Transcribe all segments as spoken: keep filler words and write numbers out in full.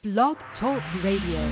Blog Talk Radio.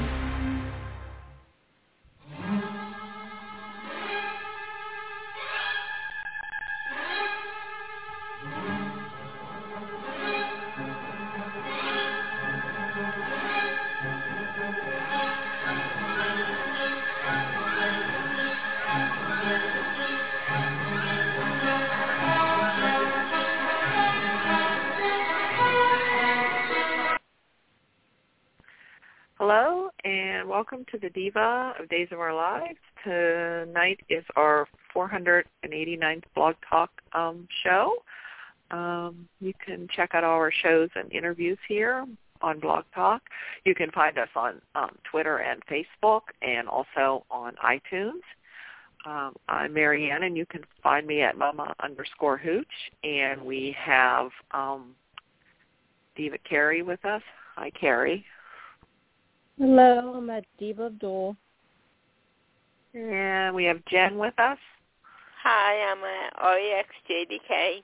Hello, and welcome to the Diva of Days of Our Lives. Tonight is our four hundred eighty-ninth Blog Talk um, show. Um, you can check out all our shows and interviews here on Blog Talk. You can find us on um, Twitter and Facebook, and also on iTunes. Um, I'm Marianne, and you can find me at Mama underscore Hooch. And we have um, Diva Carrie with us. Hi, Carrie. Hello, I'm at Diva Abdul. And we have Jen with us. Hi, I'm at R E X J D K.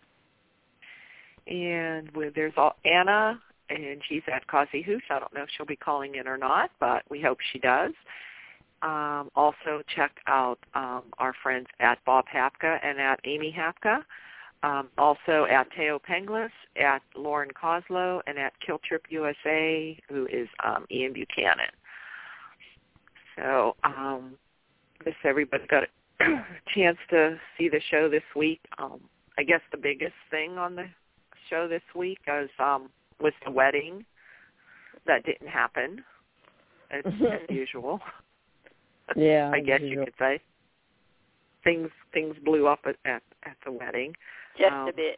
And with, there's all, Anna, and she's at Causey Hooch. I don't know if she'll be calling in or not, but we hope she does. Um, also, check out um, our friends at Bob Hapka and at Amy Hapka. Um, also at Teo Penglis, at Lauren Coslow, and at Kill Trip U S A, who is um, Ian Buchanan. So um, I guess everybody got a chance to see the show this week. Um, I guess the biggest thing on the show this week was, um, was the wedding. That didn't happen, as, as usual. Yeah, I guess usual. you could say. Things things blew up at, at, at the wedding. Just um, a bit.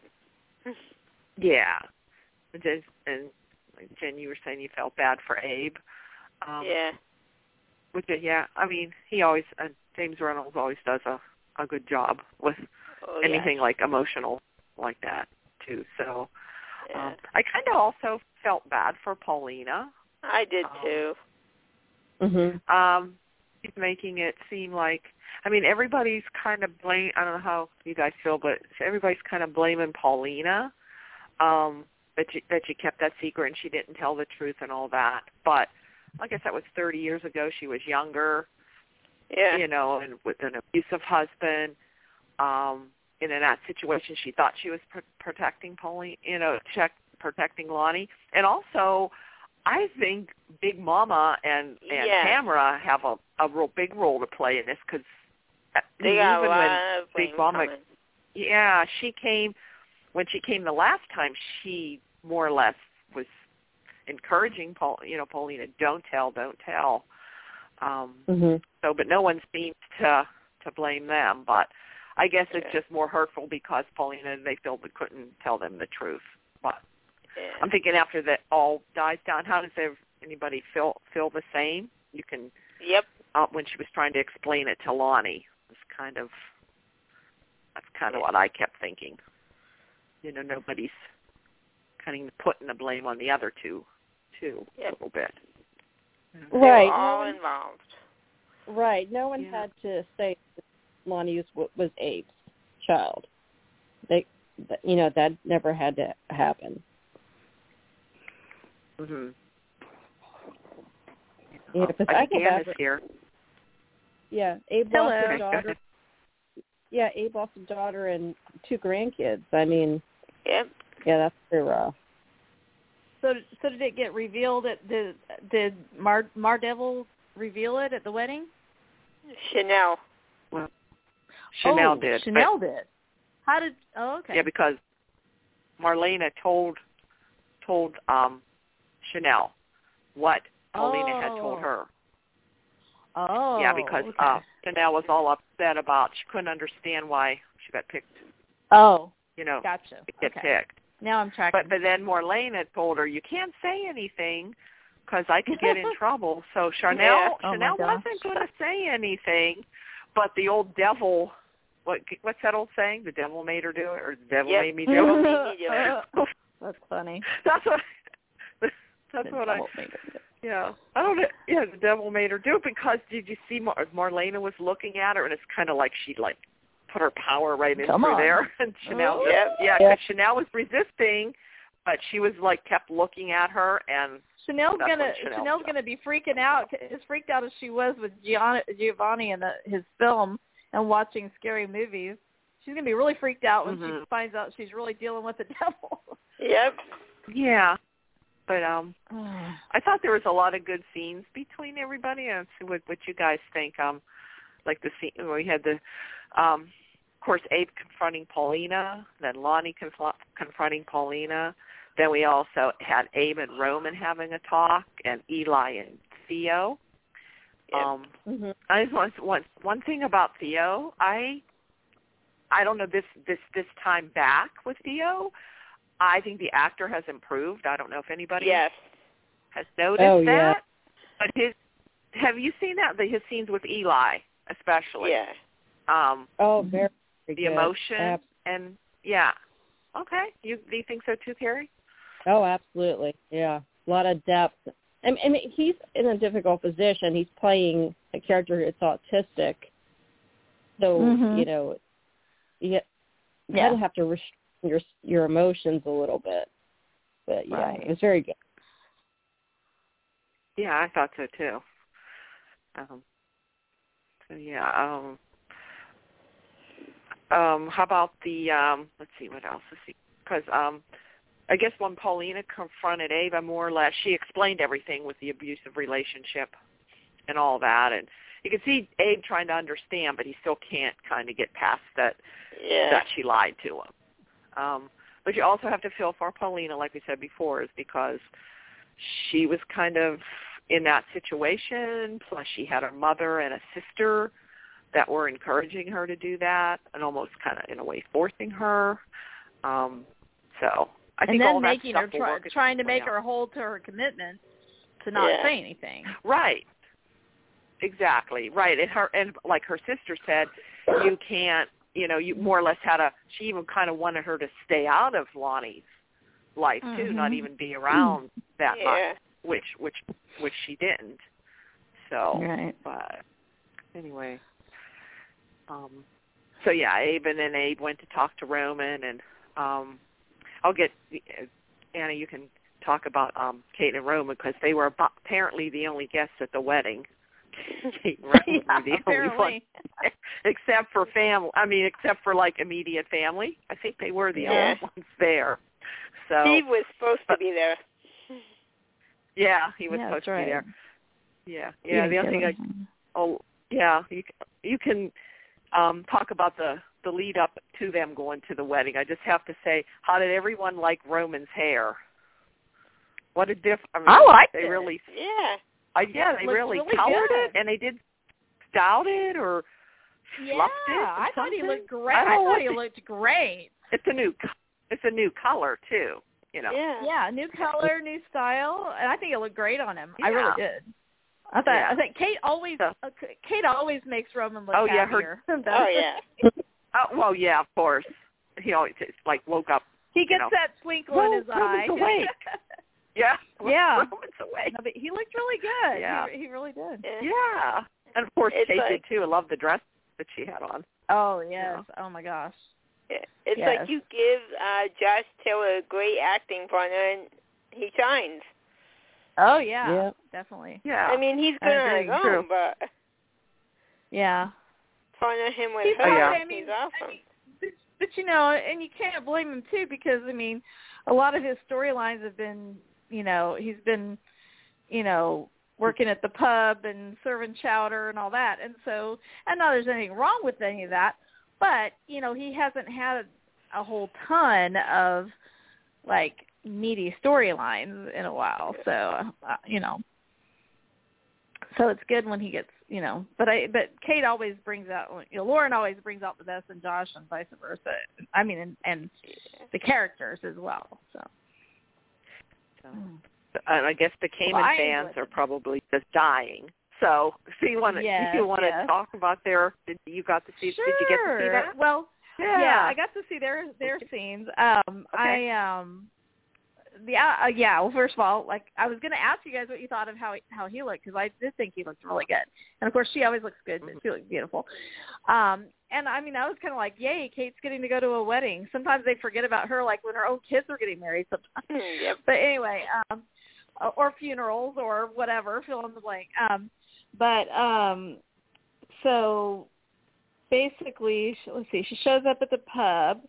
Yeah. Jen, and Jen, you were saying you felt bad for Abe. Um, yeah. Which, yeah, I mean, he always, uh, James Reynolds always does a, a good job with Oh, anything yes. like emotional like that, too. So Yeah. um, I kind of also felt bad for Paulina. I did, um, too. Mhm. Um, he's making it seem like, I mean, everybody's kind of blame. I don't know how you guys feel, but everybody's kind of blaming Paulina um, that you, that you kept that secret and she didn't tell the truth and all that. But I guess that was thirty years ago. She was younger, Yeah. you know, and with an abusive husband. Um, and in that situation, she thought she was pr- protecting Paulina, you know, check protecting Lonnie, and also. I think Big Mama and, and Yeah. Tamara have a, a real big role to play in this because They got even a lot when of Big blame Mama, coming. yeah, she came, when she came the last time, she more or less was encouraging, Paul, you know, Paulina, don't tell, don't tell. Um, Mhm. so, but no one seems to, to blame them. But I guess it's Yeah. just more hurtful because Paulina, they felt they couldn't tell them the truth. But Yeah. I'm thinking after that all dies down, how does anybody feel feel the same? You can. Yep. Uh, when she was trying to explain it to Lonnie, it's kind of that's kind of Yeah. what I kept thinking. You know, nobody's kind of putting the blame on the other two, too, Yep. a little bit. They Right. were all no one, involved. right. No one Yeah. had to say that Lonnie was, was Abe's child. They, th- you know, that never had to happen. Mm-hmm. Yeah, Oh, because I I think feel Ann bad is for- here. Yeah, Abe Hello. lost Okay, his go daughter. ahead. Yeah, Abe lost a daughter and two grandkids. I mean, Yep. yeah, that's pretty rough. So, so did it get revealed? At, did did Mar Mar Devil reveal it at the wedding? Chanel. Well, Chanel oh, did. Chanel but, did. How did? Oh, okay. Yeah, because Marlena told told um, Chanel what Paulina oh. had told her. Oh. Yeah, because okay. uh, Chanel was all upset about she couldn't understand why she got picked. Oh, You know, gotcha. to get Okay. picked. Now I'm tracking. But but then Marlene had told her you can't say anything because I could get in trouble. So Chanel Yeah. Oh, my Chanel gosh. wasn't going to say anything, but the old devil. What what's that old saying? The devil made her do it, or the devil Yep. made me do it. Made me do it. That's funny. That's what. That's The what I. devil made her do it. Yeah, I don't know. Yeah, the devil made her do it because did you see Mar- Marlena was looking at her, and it's kind of like she like put her power right in Come through on. there, and Chanel, Oh. just, Yep. yeah, Yeah. because Chanel was resisting, but she was like kept looking at her, and Chanel's That's gonna when Chanel Chanel's stuff. gonna be freaking out, as freaked out as she was with Gianni, Giovanni in the, his film and watching scary movies. She's gonna be really freaked out when mm-hmm. she finds out she's really dealing with the devil. Yep. Yeah, but um, I thought there was a lot of good scenes between everybody. And see what what you guys think. Um, like the scene where we had the, um, of course, Abe confronting Paulina, then Lonnie conf- confronting Paulina. Then we also had Abe and Roman having a talk, and Eli and Theo. Yep. Um, Mm-hmm. I just want one one thing about Theo. I I don't know this this this time back with Theo. I think the actor has improved. I don't know if anybody Yes. has noticed Oh, that. yeah. But his have you seen that? The, his scenes with Eli, especially. Yeah. Um, Oh, very, very the good. emotion Ab- and yeah. Okay. You do you think so too, Terry? Oh, absolutely. Yeah. A lot of depth. I mean, I mean, he's in a difficult position. He's playing a character that's autistic. So, Mhm. you know, you, you Yeah. kind of have to restrain your your emotions a little bit. But, yeah, Right. it was very good. Yeah, I thought so too. Um, so yeah. Um, um, how about the? Um, let's see what else. Let's see, because um, I guess when Paulina confronted Ava, more or less, she explained everything with the abusive relationship and all that, and you can see Abe trying to understand, but he still can't kind of get past that Yeah. that she lied to him. Um, but you also have to feel for Paulina, like we said before, is because she was kind of in that situation, plus she had her mother and a sister that were encouraging her to do that and almost kind of, in a way, forcing her. Um, so I And think then all that making stuff her will try, work its trying to way make out. her hold to her commitment to not Yeah. say anything. Right. Exactly. Right. And her and like her sister said, you can't, you know, you more or less had a, she even kind of wanted her to stay out of Lonnie's life too, Mhm. not even be around that Yeah. much, which which which she didn't. So, Right. but anyway, um, so yeah, Abe and then Abe went to talk to Roman, and um, I'll get Anna. You can talk about um, Kate and Roman because they were abo- apparently the only guests at the wedding. Kate and Roman Yeah, were the only apparently. ones, except for family. I mean, except for like immediate family. I think they were the Yeah. only ones there. So Steve was supposed to be there. yeah, he was Yeah, supposed that's right. to be there. Yeah, He yeah. didn't The other get thing, I, it. oh, yeah, you you can um, talk about the the lead up to them going to the wedding. I just have to say, how did everyone like Roman's hair? What a diff! I, mean, I liked they it. really, Yeah. uh, yeah, It they looks really, really colored good. it, and they did styled it or Yeah, fluffed it. Or I thought he something. looked great. I, I, don't know thought what he they- looked great. It's a new, co- it's a new color too. You know. Yeah. Yeah, new color, new style, and I think it looked great on him. I really Yeah. did. I thought Yeah. I think Kate always So- uh, Kate always makes Roman look Oh, yeah, her- happier. Oh, yeah. Oh well, yeah, of course. He always it's like woke up. He gets know. that twinkle Whoa, in his Roman's eye. awake. Yeah. Yeah. Roman's awake. No, but he looked really good. Yeah. He, he really did. Yeah. Yeah. And of course It's Kate like- did too. I love the dress that she had on. Oh yes. Oh my gosh. It's Yes. like you give uh, Josh Taylor a great acting partner, and he shines. Oh yeah. Yeah. Definitely. Yeah. I mean, he's I good on agree. his True. own, but Yeah. partner him with He's her, Oh, yeah. I mean, he's awesome. I mean, but, but you know, and you can't blame him too because I mean, a lot of his storylines have been, you know, he's been, you know, working at the pub and serving chowder and all that, and so, and not there's anything wrong with any of that, but you know, he hasn't had a whole ton of like meaty storylines in a while, so uh, you know, so it's good when he gets, you know, but I, but Kate always brings out, you know, Lauren always brings out the best in Josh and vice versa. I mean, and, and the characters as well. So, So, and I guess the Kamen Well, I fans enjoyed are it. probably just dying. So, so you want to Yes, you want to yes. talk about their? Did you got to see? sure. Did you get to see that? Well, Yeah. yeah, I got to see their their scenes. Um, Okay. I um, yeah, uh, yeah. Well, first of all, like I was going to ask you guys what you thought of how he, how he looked because I did think he looked really good, and of course she always looks good. But she looked beautiful. Um, and I mean, I was kind of like, yay, Kate's getting to go to a wedding. Sometimes they forget about her, like when her own kids are getting married. Sometimes. Yep. But anyway, um, or funerals or whatever, fill in the blank. Um, but um, so basically, let's see, she shows up at the pub,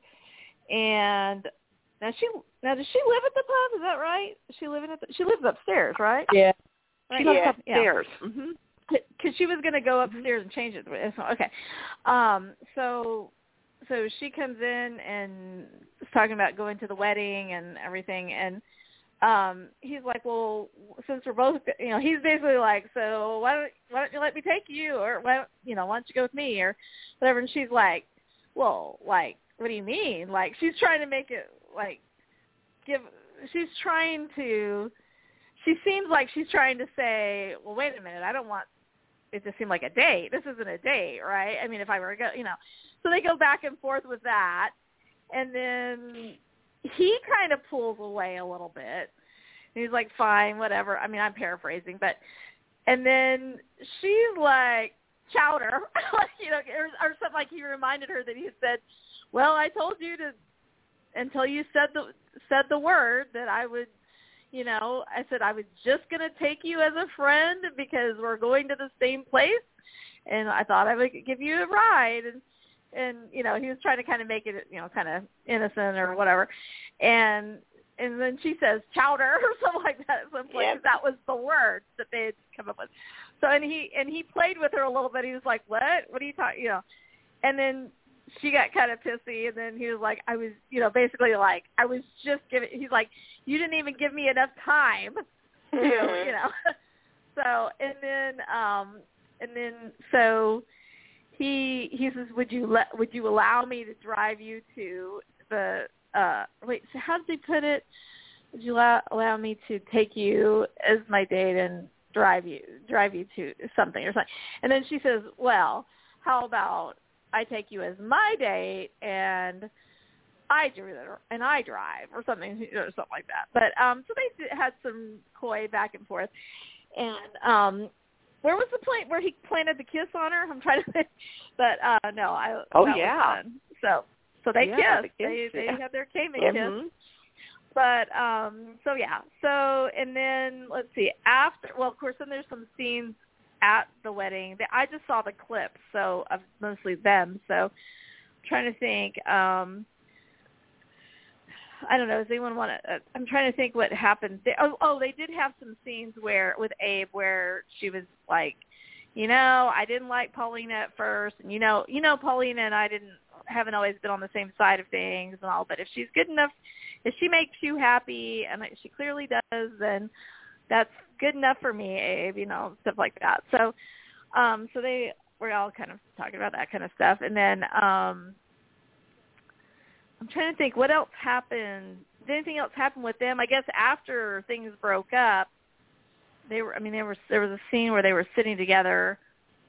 and now she now does she live at the pub? Is that right? Is she living at the, she lives upstairs, right? Yeah. Right? She lives Yeah. upstairs. Yeah. Mm-hmm. Because she was going to go upstairs and change it. Okay. Um, so so she comes in and is talking about going to the wedding and everything, and um, he's like, well, since we're both, you know, he's basically like, so why don't why don't you let me take you, or why don't, you know, why don't you go with me, or whatever. And she's like, well, like, what do you mean? Like, she's trying to make it like give. She's trying to. She seems like she's trying to say, well, wait a minute, I don't want it to seem like a date. This isn't a date, right? I mean, if I were to go, you know. So they go back and forth with that. And then he kind of pulls away a little bit. And he's like, fine, whatever. I mean, I'm paraphrasing. But, and then she's like, chowder. like, you know, or, or something like he reminded her that he said, well, I told you to, until you said the, said the word that I would, you know, I said I was just going to take you as a friend because we're going to the same place, and I thought I would give you a ride. And, and you know, he was trying to kind of make it, you know, kind of innocent or whatever. And and then she says chowder or something like that at some point. Yep. That was the word that they had come up with. So, and he and he played with her a little bit. He was like, what? What are you talking, you know? And then she got kind of pissy, and then he was like, I was, you know, basically like, I was just giving, he's like, you didn't even give me enough time to, you know. So, and then, um, and then, so he, he says, would you let, would you allow me to drive you to the, uh, wait, so how does he put it? Would you allow, allow me to take you as my date and drive you, drive you to something or something? And then she says, well, how about I take you as my date and I do it, and I drive or something, or something like that. But um, so they had some coy back and forth. And um, where was the point where he planted the kiss on her? I'm trying to think, but uh, no, I. Oh that yeah. Was fun. So so they yeah, kissed. The they kiss, they yeah. had their Cayman mm-hmm. kiss. But um, so yeah. So and then let's see. After, well, of course, then there's some scenes at the wedding. I just saw the clips, so of mostly them. So I'm trying to think. Um, I don't know. Does anyone want to? Uh, I'm trying to think what happened. They, oh, oh, they did have some scenes where with Abe where she was like, you know, I didn't like Paulina at first, and you know, you know, Paulina and I didn't haven't always been on the same side of things and all. But if she's good enough, if she makes you happy, and she clearly does, then that's good enough for me, Abe, you know, stuff like that. So, um, so they were all kind of talking about that kind of stuff. And then um, I'm trying to think what else happened. Did anything else happen with them? I guess after things broke up, they were, I mean, there was, there was a scene where they were sitting together.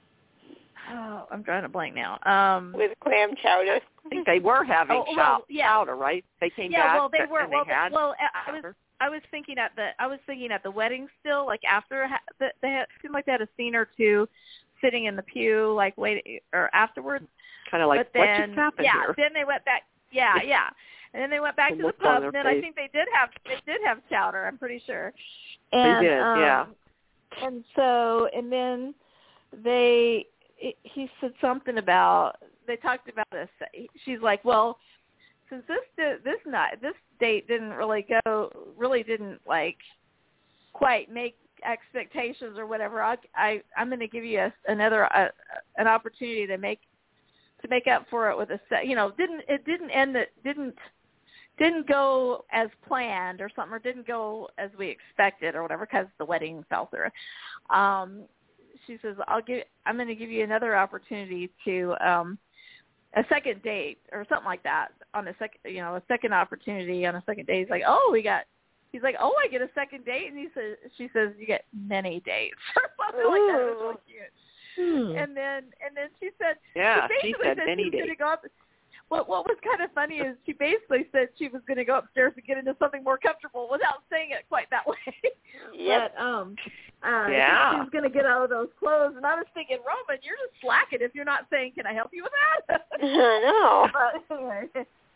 Oh, I'm drawing a blank now. Um, with clam chowder. I think they were having oh, well, chow- yeah. chowder, right? They came yeah, back. well, they were. And Well, they had well, I was. chowder. I was thinking at the I was thinking at the wedding still, like after the, they had, it seemed like they had a scene or two sitting in the pew, like waiting or afterwards. Kind of like, but then, what just happened yeah, here? then they went back. Yeah, yeah, and then they went back They to the looked on pub. their And then face. I think they did have they did have chowder. I'm pretty sure. And, They did, um, yeah. And so, and then they it, he said something about they talked about this. She's like, well, since this this night this date didn't really go really didn't like quite make expectations or whatever, I, I I'm going to give you a, another a, an opportunity to make to make up for it with a set. You know, didn't it didn't end it didn't didn't go as planned or something, or didn't go as we expected or whatever because the wedding fell through. Um, she says, I'll give I'm going to give you another opportunity to. Um, a second date or something like that on a second, you know, a second opportunity on a second date. He's like, oh, we got, he's like, oh, I get a second date. And he says, she says, you get many dates or something Ooh. like that. It was really cute. Hmm. And then, and then she said, Yeah, she she basically said said many she was going dates. to go up. What, what was kind of funny is she basically said she was going to go upstairs and get into something more comfortable without saying it quite that way. Yep. But, um, uh, Yeah. she was going to get out of those clothes. And I was thinking, Roman, you're just slacking if you're not saying, can I help you with that? I know. But anyway,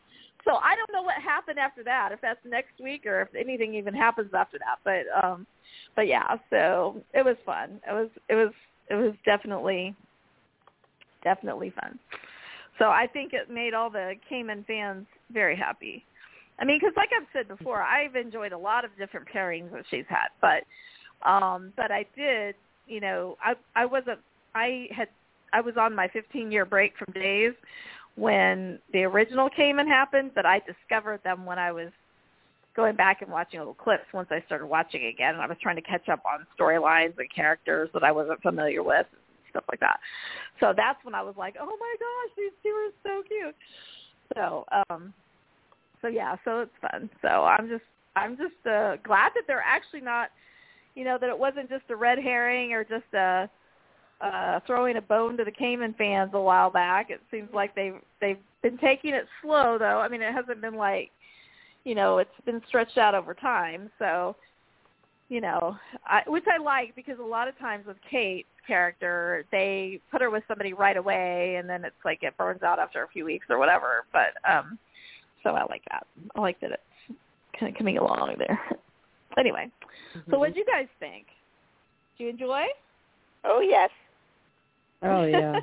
So I don't know what happened after that, if that's next week or if anything even happens after that. But um, but yeah, so it was fun. It was it was it was definitely definitely fun. So I think it made all the Kamen fans very happy. I mean, because like I've said before, I've enjoyed a lot of different pairings that she's had, but um, but I did, you know, I I wasn't I had I was on my fifteen year break from Days when the original Kamen happened, but I discovered them when I was going back and watching little clips once I started watching again, and I was trying to catch up on storylines and characters that I wasn't familiar with, stuff like that. So that's when I was like, oh my gosh, these two are so cute. So, um, so yeah, so it's fun. So I'm just, I'm just uh, glad that they're actually not, you know, that it wasn't just a red herring or just a, Uh, throwing a bone to the Kamen fans a while back. It seems like they've they've been taking it slow, though. I mean, it hasn't been like, you know, it's been stretched out over time. So, you know, I, which I like because a lot of times with Kate's character, they put her with somebody right away, and then it's like it burns out after a few weeks or whatever. But um, so I like that. I like that it's kind of coming along there. Anyway, mm-hmm. So what did you guys think? Did you enjoy? Oh yes. Oh yeah.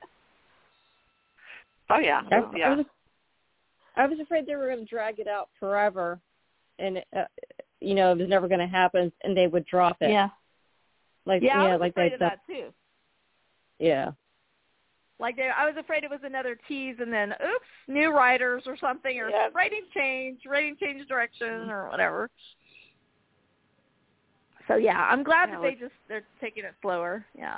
oh yeah. I, yeah. I, was, I was afraid they were going to drag it out forever, and uh, you know it was never going to happen, and they would drop it. Yeah. Like yeah, yeah, I was like afraid they of that too. Yeah. Like they, I was afraid it was another tease, and then oops, new writers or something, or yep. writing change, writing change direction, or whatever. So yeah, I'm glad yeah, that they just they're taking it slower. Yeah.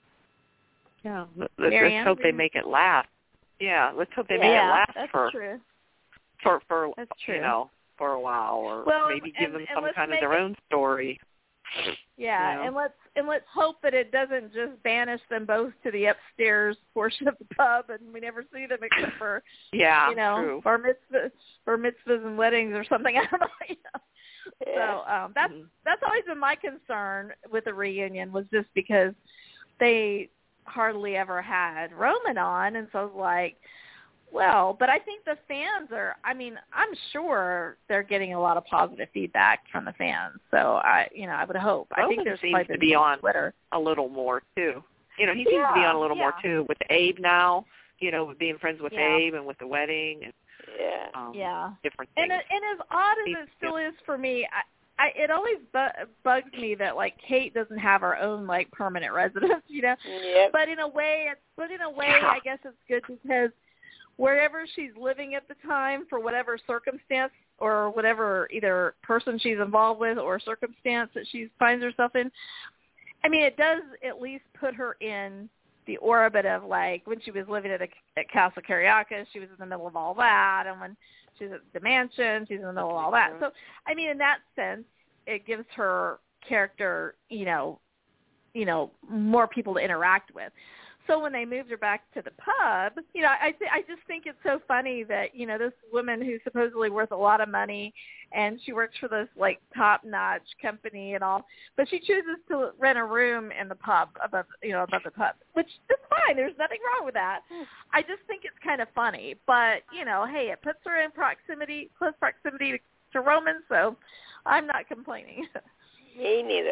Yeah, let's, let's hope they make it last. Yeah, let's hope they yeah, make it last that's for true. for for that's true. you know for a while, or well, maybe and, give them and, some and kind of their it, own story. Yeah, you know? and let's and let's hope that it doesn't just banish them both to the upstairs portion of the pub, and we never see them except for yeah, you know true. bar mitzvahs, bar mitzvahs and weddings or something. I don't know. You know? Yeah. So um, that's that's always been my concern with the reunion, was just because they hardly ever had Roman on, and so I was like, well, but I think the fans are, I mean, I'm sure they're getting a lot of positive feedback from the fans, so I, you know, I would hope. Roman I think there's seems to be on Twitter a little more, too. You know, he seems yeah, to be on a little yeah. more, too, with Abe now, you know, with being friends with yeah. Abe and with the wedding and yeah, um, yeah. different things. And, it, and as odd as it still is for me, I, I, it always bu- bugs me that like Kate doesn't have her own like permanent residence, you know. Yep. But in a way, it's, but in a way, Yeah. I guess it's good because wherever she's living at the time, for whatever circumstance or whatever either person she's involved with or circumstance that she finds herself in, I mean, it does at least put her in the orbit of like when she was living at, a, at Castle Carriacus, she was in the middle of all that, and when she's at the mansion, she's in the middle of all that. So, I mean, in that sense, it gives her character, you know, you know, more people to interact with. So when they moved her back to the pub, you know, I th- I just think it's so funny that, you know, this woman who's supposedly worth a lot of money and she works for this, like, top-notch company and all, but she chooses to rent a room in the pub above, you know, above the pub, which is fine. There's nothing wrong with that. I just think it's kind of funny. But, you know, hey, it puts her in proximity, close proximity to, to Roman, so I'm not complaining. Me neither.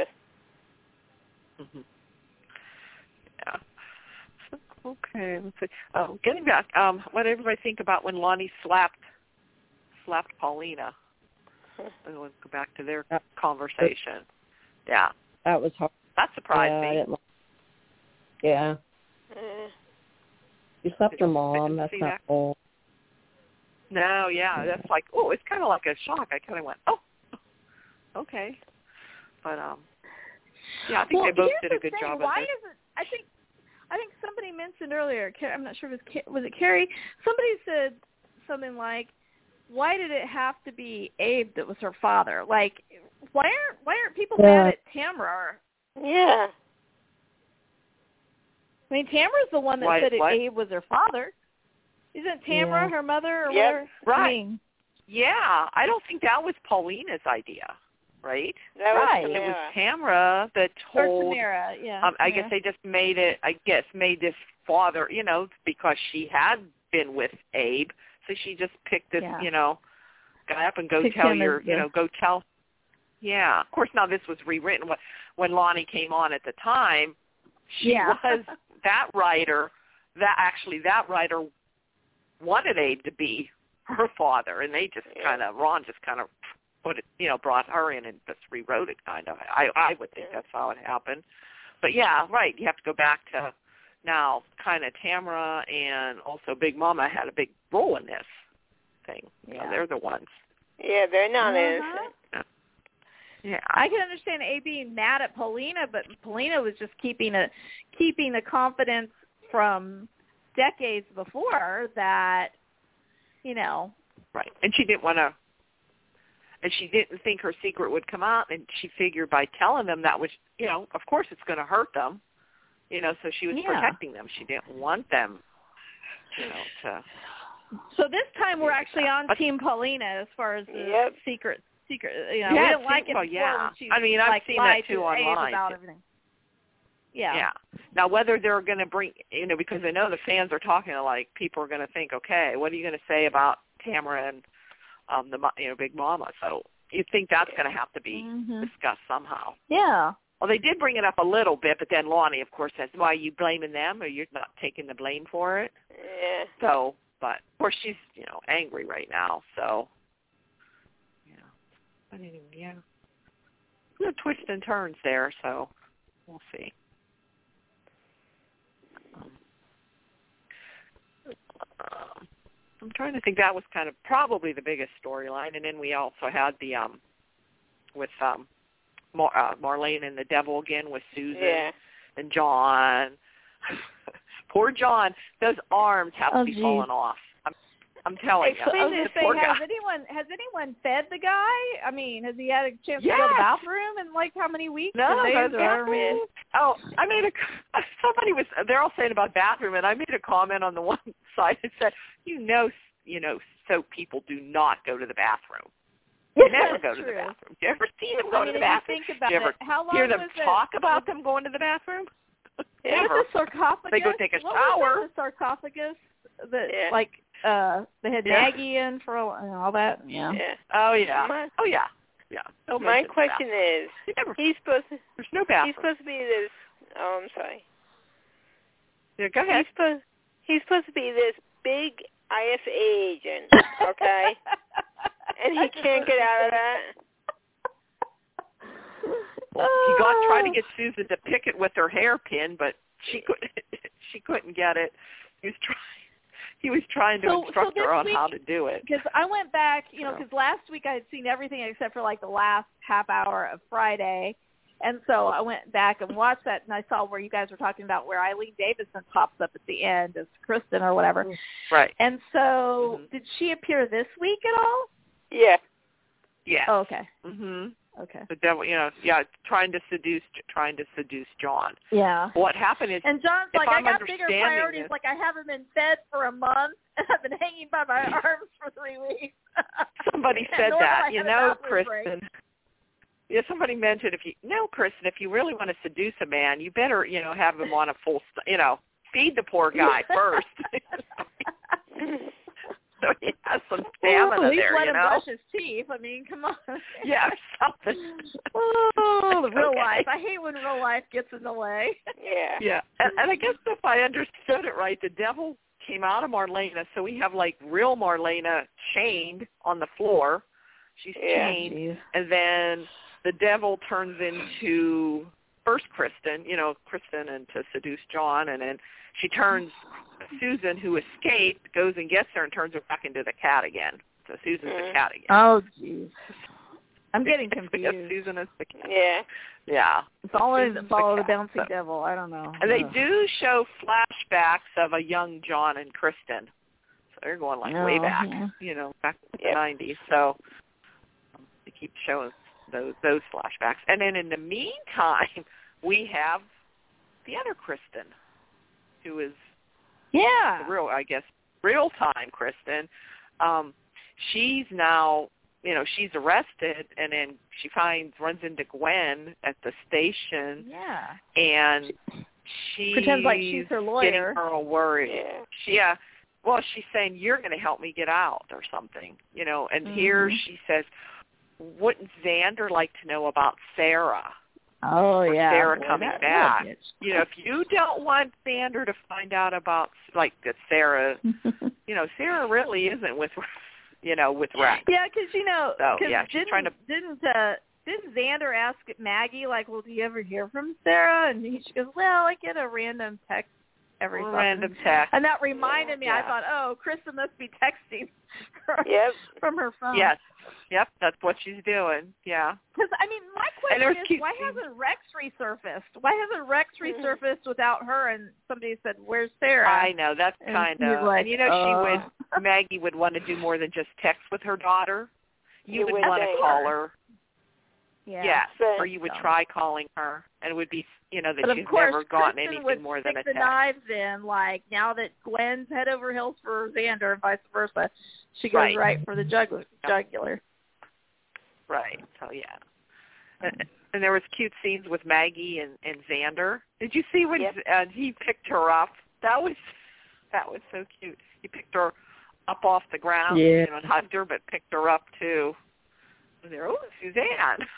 Mm-hmm. Yeah. Okay, let's see. Oh, getting back, um, what did everybody think about when Lonnie slapped slapped Paulina? And let's go back to their conversation. Yeah, that was hard. That surprised yeah, me. I didn't like, yeah. Mm. You slapped her mom. Didn't That's see not that. cool. No, yeah, that's like, oh, it's kind of like a shock. I kind of went, oh, okay, but um, yeah, I think well, they both here's did a the good thing. job Why of it. is it? I think. I think somebody mentioned earlier, I'm not sure if it was, was it Carrie? Somebody said something like, why did it have to be Abe that was her father? Like, why aren't why aren't people yeah. mad at Tamara? Yeah. I mean, Tamara's the one that why, said it, what? Abe was her father. Isn't Tamara yeah. her mother or Yep. whatever? Right. I mean, Yeah, I don't think that was Paulina's idea, right? That Right. was It was Tamara. Tamara that or told. Tamara, yeah. Um, I Tamara. guess they just made it. I guess made this father, you know, because she had been with Abe, So she just picked this, Yeah. you know, guy up and go Picked tell him your, as you the- know, go tell. Yeah. Of course, now this was rewritten. When, when Lonnie came on at the time, she Yeah. was that writer, that actually that writer wanted Abe to be her father, and they just Yeah. kind of, Ron just kind of put it, you know, brought her in and just rewrote it kind of. I, I would think that's how it happened. But yeah, right, you have to go back to now kind of Tamara and also Big Mama had a big role in this thing. Yeah. So they're the ones. Yeah, they're not Uh-huh. innocent. Yeah. I can understand Abe being mad at Paulina, but Paulina was just keeping a keeping the confidence from decades before that, you know. Right. And she didn't want to, and she didn't think her secret would come out, and she figured by telling them that was, you know, of course it's going to hurt them, you know, so she was Yeah. protecting them. She didn't want them, you know, to. So this time we're actually on But- Team Paulina as far as the Yep. secret, secret, you know, Yeah, we didn't like see- it well, before yeah. when she I mean, I've like, seen that lied too to Abe online, about too. everything. Yeah. Yeah. Now, whether they're going to bring, you know, because I know the fans are talking, like, people are going to think, okay, what are you going to say about Tamara and um, the, you know, Big Mama? So you think that's going to have to be Mhm. discussed somehow. Yeah. Well, they did bring it up a little bit, but then Lonnie, of course, says, why are you blaming them, or you're not taking the blame for it? Yeah. So, but, of course, she's, you know, angry right now, so, yeah. But anyway, yeah. No twists and turns there, so we'll see. Um, um, I'm trying to think. That was kind of probably the biggest storyline, and then we also had the, um, with, um, Mar- uh, Marlene and the Devil again with Susan Yeah. and John. Poor John. Those arms have Oh, to be geez. falling off. I'm, I'm telling you. So, I was The gonna say, poor has guy. anyone has anyone fed the guy? I mean, has he had a chance to go to Yes. the bathroom in like how many weeks? No, or days, that's or whatever it is? Oh, I made a. Somebody was. They're all saying about bathroom, and I made a comment on the one side that said, "You know, you know, soap people do not go to the bathroom. They never go to the True. bathroom. Do you ever see them go I mean, to the if bathroom? you think about Do you ever it, how long hear them was it? talk about them going to the bathroom? Yeah, Never. the sarcophagus. They go take a what shower. Was it, the sarcophagus that Yeah. like uh they had Yeah. Maggie in for a, and all that. Yeah. Yeah. Oh yeah. My, Oh yeah. Yeah. No my mention of question that. is, You never, he's supposed to, there's no bathroom. he's supposed to be this. Oh, I'm sorry. Yeah, go ahead. He's supposed he's supposed to be this big I S A agent, okay? And he can't get out of that. Well, he got tried to get Susan to pick it with her hairpin, but she couldn't. She couldn't get it. He was trying. He was trying to So- instruct so her this on week- how to do it. Because I went back, you know, So. because last week I had seen everything except for like the last half hour of Friday, and so I went back and watched that, and I saw where you guys were talking about where Eileen Davison pops up at the end as Kristen or whatever. Right. And so, Mhm. did she appear this week at all? Yeah. Yeah. Oh, okay. Mhm. Okay. The devil, you know, yeah, trying to seduce, trying to seduce John. Yeah. What happened is, And John's if like, I I'm got bigger understanding priorities. this- Like, I haven't been fed for a month, and I've been hanging by my arms for three weeks. somebody And said nor have I that, you had a know, bathroom break. Kristen. Yeah, somebody mentioned if you no, Kristen, if you really want to seduce a man, you better, you know, have him on a full, st- you know, feed the poor guy first, so he has some Well, stamina at least there, let you him know. brush his teeth. I mean, come on. Yeah, something. Oh, the real Okay. life. I hate when real life gets in the way. Yeah. Yeah, and, and I guess if I understood it right, the devil came out of Marlena, so we have like real Marlena chained on the floor. She's Yeah. chained, and then the devil turns into first Kristen, you know, Kristen, and to seduce John, and then she turns Susan, who escaped, goes and gets her and turns her back into the cat again. So Susan's the Mm. cat again. Oh, jeez. I'm getting Yes, confused. Susan is the cat. Yeah. Yeah. It's all in Susan's follow the cat, bouncy so- devil. I don't know. And they Ugh. do show flashbacks of a young John and Kristen. So they're going like way Oh, back, yeah. you know, back to the Yep. nineties. So um, they keep showing those those flashbacks. And then in the meantime, we have the other Kristen, who is Yeah. the real, I guess, real time Kristen. Um, she's now, you know, she's arrested, and then she finds runs into Gwen at the station, Yeah. and she Pretends like she's her lawyer. Getting her all worried. Yeah. She, yeah. well, she's saying, you're going to help me get out or something, you know. And mm-hmm. here she says, wouldn't Xander like to know about Sarah? Oh, or yeah. Sarah Boy, coming that, back. that You know, if you don't want Xander to find out about, like, that Sarah, you know, Sarah really isn't with, you know, with Rex. Yeah, because, you know, so, cause yeah, she's didn't, trying to... Didn't, uh, didn't Xander ask Maggie, like, well, do you ever hear from Sarah? And he, she goes, well, I get a random text every so random text. And that reminded me, yeah. I thought, oh, Krista must be texting her yep. from her phone. Yes. Yep, that's what she's doing. Yeah. Because, I mean, my question is, why scenes. hasn't Rex resurfaced? Why hasn't Rex resurfaced mm-hmm. without her? And somebody said, where's Sarah? I know, that's kind of, like, and you know, uh... she would, Maggie would want to do more than just text with her daughter. You, you would, would want to call her. Yeah. Yes, or you would try calling her, and it would be, you know, that but she's course, never gotten Kristen anything would more than a stick text. the knives in, like, now that Gwen's head over heels for Xander and vice versa, she goes right, right for the jugular. jugular. Right, so yeah. And, and there was cute scenes with Maggie and, and Xander. Did you see when yep. uh, he picked her up? That was that was so cute. He picked her up off the ground, yeah. you know, and hugged her, but picked her up too. And there, oh, Suzanne.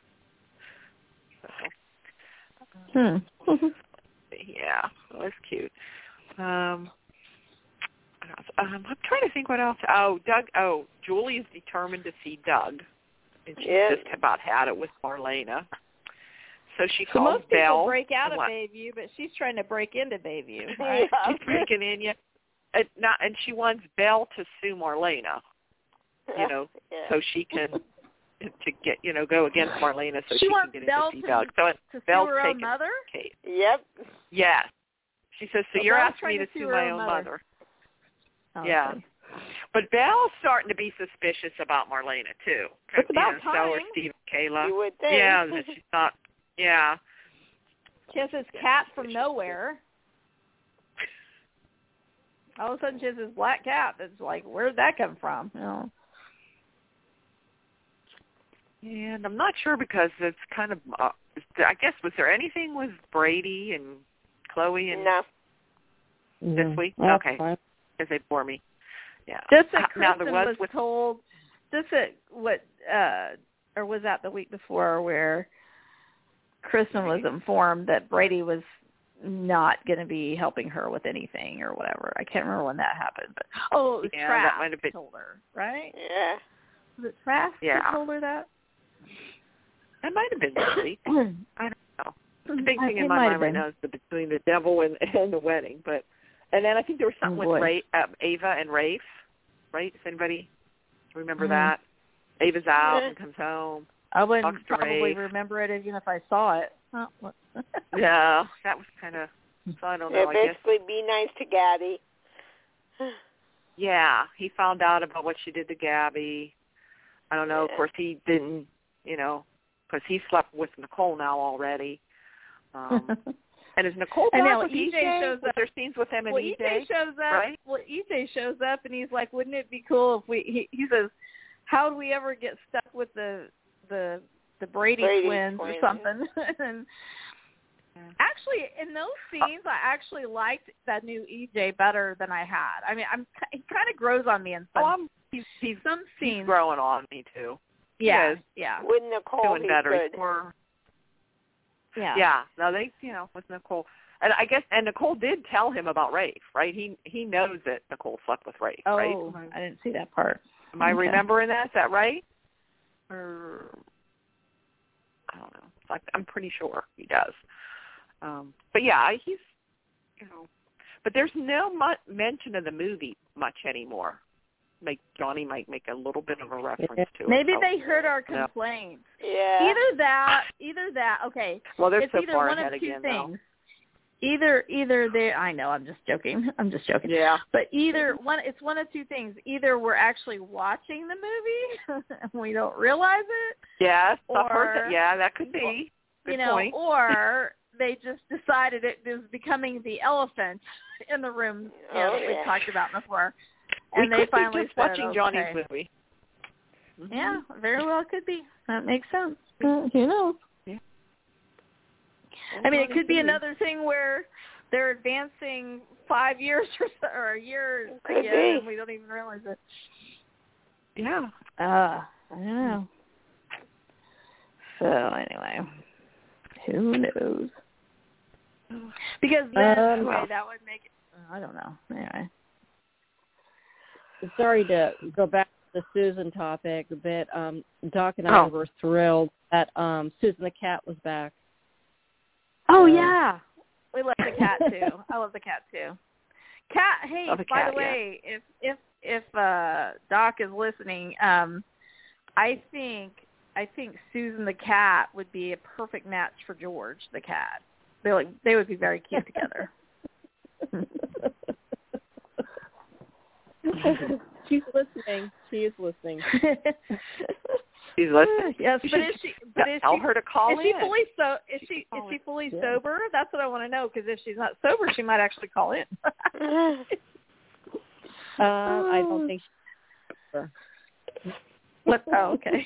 So, hmm. yeah, that was cute. Um, um, I'm trying to think what else. Oh, Doug. Oh, Julie is determined to see Doug, and she's yeah. just about had it with Marlena. So she so calls most Belle. Most people break out of what? Bayview, but she's trying to break into Bayview. Right? Yeah. She's breaking in, yeah. And, not, and she wants Belle to sue Marlena, you know, yeah. so she can to get, you know, go against Marlena so she, she wants can get Belle in to see to, Doug. So to Belle's sue her own taking mother? the case. Yep. Yes. She says, so, so Belle's you're asking me to, to sue sue my own own mother. mother. Oh, yeah. Okay. But Belle's starting to be suspicious about Marlena, too. It's about you know, time. So are Steve and Kayla. You would think. Yeah, that she's not, yeah. She has this cat from nowhere. All of a sudden she has this black cat that's like, where'd that come from? You know. And I'm not sure because it's kind of, uh, I guess, was there anything with Brady and Chloe and no. this no. week? Well, okay, because they bore me. Yeah. Just that Uh, now Kristen there was, was with, told, just that what, uh, or was that the week before where Kristen was informed that Brady was not going to be helping her with anything or whatever. I can't remember when that happened, but oh, it was yeah, Trask that might have been told her, right? Yeah. Was it Trask yeah. that told her that? That might have been this week. I don't know. The big thing It in my might mind have right been. now is the between the devil and, and the wedding. But and then I think there was something Oh, with boy. Ray, uh, Ava and Rafe, right? Does anybody remember Mm. that? Ava's out Yeah. and comes home. I wouldn't Talks to probably Rafe. remember it even if I saw it. Oh, what? Yeah, that was kind of, so I don't know, Yeah, I guess. basically be nice to Gabby. Yeah, he found out about what she did to Gabby. I don't know, of Yeah. course he didn't, you know, because he slept with Nicole now already. Um, and is Nicole I back know, with E E J J? shows Was up. there scenes with him and Well, E E J? J shows up. Right? Well, E J shows up, and he's like, "Wouldn't it be cool if we?" He, he says, "How would we ever get stuck with the the the Brady, Brady twins, twins. or something?" and Yeah. actually, in those scenes, I actually liked that new E J better than I had. I mean, I'm he kind of grows on me in some Oh, I'm, he's, he's, some he's scenes. growing on me, too. Yeah, He is. yeah, With Nicole, Doing he's better. good. He's more, yeah, yeah, no, they, you know, with Nicole. And I guess, and Nicole did tell him about Rafe, right? He he knows that Nicole slept with Rafe, Oh, right? I didn't see that part. Am I Okay. remembering that? Is that right? Or I don't know. Like, I'm pretty sure he does. Um, but yeah, he's, you know, but there's no mu- mention of the movie much anymore. Make Johnny might make a little bit of a reference to Maybe it. they heard our No. complaints. Yeah. Either that, either that. Okay, Well, they're it's so either far one ahead of two again, things. Either, either they. I know. I'm just joking. I'm just joking. though. Yeah. But either one. It's one of two things. Either we're actually watching the movie and we don't realize it. Yes. I've Or- heard that. Yeah, that could be. Good you know, point. or they just decided it was becoming the elephant in the room. You know, Oh, that we yeah. talked about before. We And they could be finally just said, watching okay. Johnny's movie. Mm-hmm. Yeah, very well could be. That makes sense. Uh, who knows? Yeah. I mean, it could be Maybe. another thing where they're advancing five years or, so, or a year Could again, be. and we don't even realize it. Yeah. Uh, I don't know. So anyway, who knows? Because then, Um, okay, that would make it, I don't know. Anyway. Sorry to go back to the Susan topic, but um, Doc and I Oh. were thrilled that um, Susan the cat was back. Oh, Uh, yeah. We love the cat, too. I love the cat, too. Cat, hey, Love the by cat, the way, if if if uh, Doc is listening, um, I think I think Susan the cat would be a perfect match for George the cat. They like they would be very cute together. She's listening. She is listening. She's listening. Yes, You but should is she? But is tell she? her to call Is in. she fully so? Is she? Is call she fully Yeah. sober? That's what I want to know. Because if she's not sober, she might actually call in. uh, I don't think she's What? Oh, okay.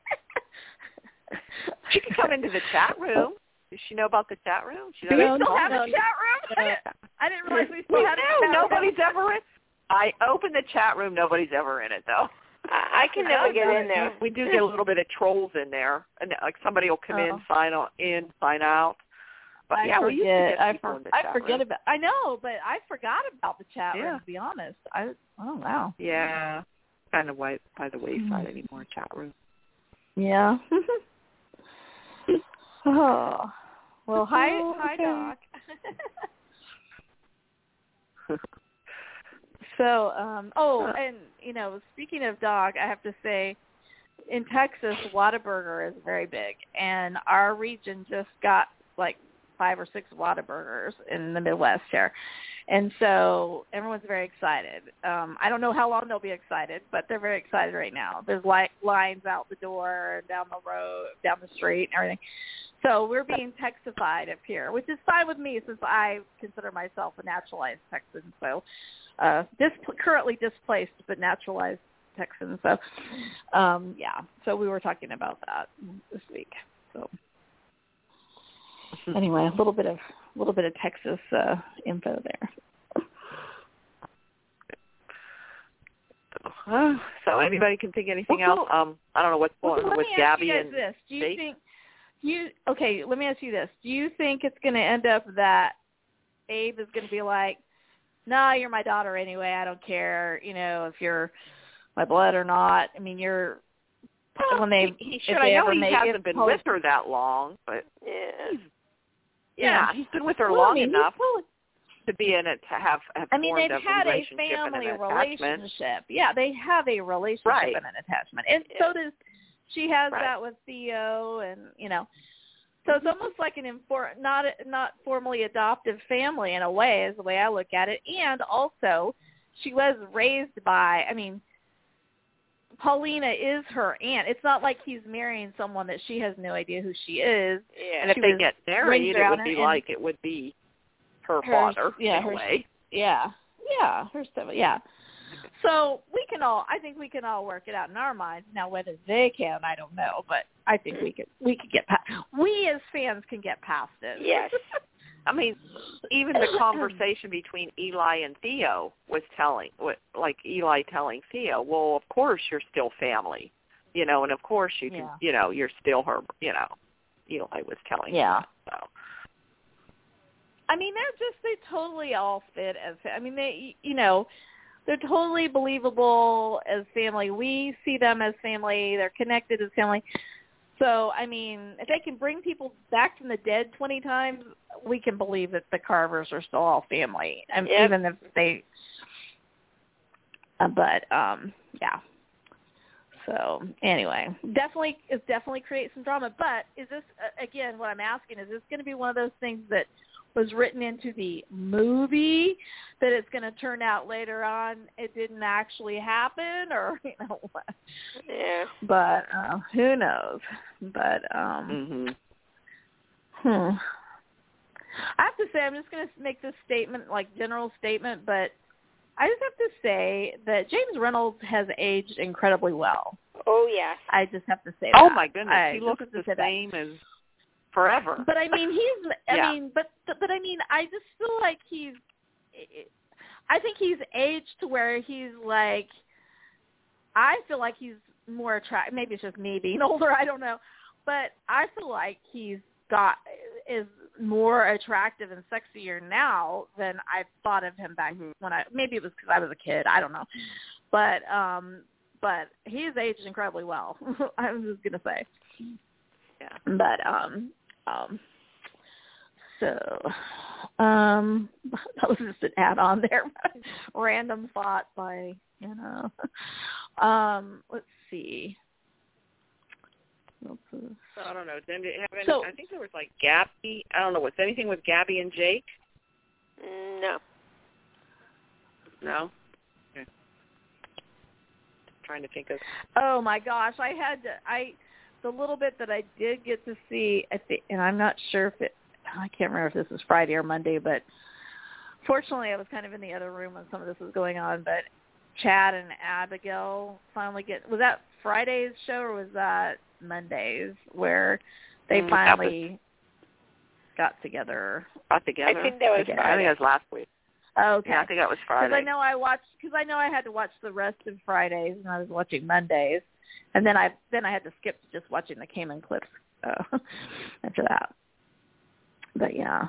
She can come into the chat room. Does she know about the chat room? She Do we doesn't still know. have no, a chat room? no. I, didn't, I didn't realize we We still had a do. chat Nobody's room. ever in. I opened the chat room. Nobody's ever in it though. I, I can never get in there. We do get a little bit of trolls in there, and like somebody will come Oh. in, sign on, in, sign out. But I yeah, we used to forget. get I, people for, in the I chat forget room. about. I know, but I forgot about the chat Yeah. room. To be honest, I. Oh wow. Yeah, kind of way, by the wayside Mm. anymore. Chat room. Yeah. Oh. Well, hi, Oh, hi, okay. Doc. So, um, oh, and, you know, speaking of dog, I have to say, in Texas, Whataburger is very big, and our region just got, like, five or six Whataburgers in the Midwest here. And so everyone's very excited. Um, I don't know how long they'll be excited, but they're very excited right now. There's, like, lines out the door, down the road, down the street, and everything. So we're being Texified up here, which is fine with me since I consider myself a naturalized Texan. So uh, dis- currently displaced but naturalized Texan. So, um, yeah. So we were talking about that this week. So anyway, a little bit of a little bit of Texas uh, info there. Uh, so anybody can think anything Well, else? Um, I don't know what's going Well, on let with me ask Gabby you guys and this. Do you Jake. think you okay? Let me ask you this. Do you think it's going to end up that Abe is going to be like, "No, nah, you're my daughter anyway. I don't care. You know, if you're my blood or not. I mean, you're." When they, he, he if should. they I know ever he make hasn't it been post- with her that long, but Yeah. yeah, he's been with her Well, long I mean, he's enough still- to be in it to have, have I mean, formed they've a had a relationship family and an attachment. relationship. Yeah, they have a relationship Right. and an attachment, and Yeah. so does she has Right. that with Theo, and you know, so it's almost like an infor- not not formally adoptive family in a way, is the way I look at it. And also, she was raised by. I mean, Paulina is her aunt. It's not like he's marrying someone that she has no idea who she is. Yeah. And if She they was get married, raised it would around be her, like it would be her, her- father yeah, in her- a way. Yeah, yeah, her stuff. Yeah. So we can all. I think we can all work it out in our minds. Now, whether they can, I don't know, but I think we could. We could get past. We as fans can get past it. Yes. I mean, even the conversation between Eli and Theo was telling, what- like Eli telling Theo, well, of course you're still family, you know, and of course you can, Yeah. you know, you're still her, you know, Eli was telling Yeah. him. So. I mean, they're just, they totally all fit as, I mean, they, you know, they're totally believable as family. We see them as family. They're connected as family. So, I mean, if they can bring people back from the dead twenty times, we can believe that the Carvers are still all family. I mean, Yep. even if they, uh, but, um, yeah. So, anyway, definitely, it's definitely create some drama. But is this, uh, again, what I'm asking, is this going to be one of those things that was written into the movie that it's going to turn out later on it didn't actually happen, or you know what? Yeah. But uh, who knows? But um, hmm hmm. I have to say, I'm just going to make this statement, like general statement, but I just have to say that James Reynolds has aged incredibly well. Oh, yes. I just have to say Oh that. my goodness, I he just looks have to the say that. same as forever. But I mean, he's. I Yeah. mean, but but I mean, mean, I just feel like he's. I think he's aged to where he's like. I feel like he's more attractive. Maybe it's just me being older. I don't know, but I feel like he's got is more attractive and sexier now than I thought of him back when I. Maybe it was because I was a kid. I don't know, but um, but he's aged incredibly well. I was just gonna say. Yeah. But um um so um that was just an add on there. Random thought by you know. Um let's see. So I don't know. Did it have any, so, I think there was like Gabby. I don't know. Was anything with Gabby and Jake? No. No. Okay. Trying to think of. Oh my gosh, I had to. I the little bit that I did get to see, I think, and I'm not sure if it. I can't remember if this was Friday or Monday, but fortunately, I was kind of in the other room when some of this was going on. But Chad and Abigail finally get. Was that Friday's show or was that Monday's where they Mm, finally was, got together? Got together. I think that was I Friday. think it was last week. Okay. Yeah, I think that was Friday. Because I know I watched. Because I know I had to watch the rest of Fridays, and I was watching Mondays, and then I then I had to skip to just watching the Cayman clips uh, after that. But yeah.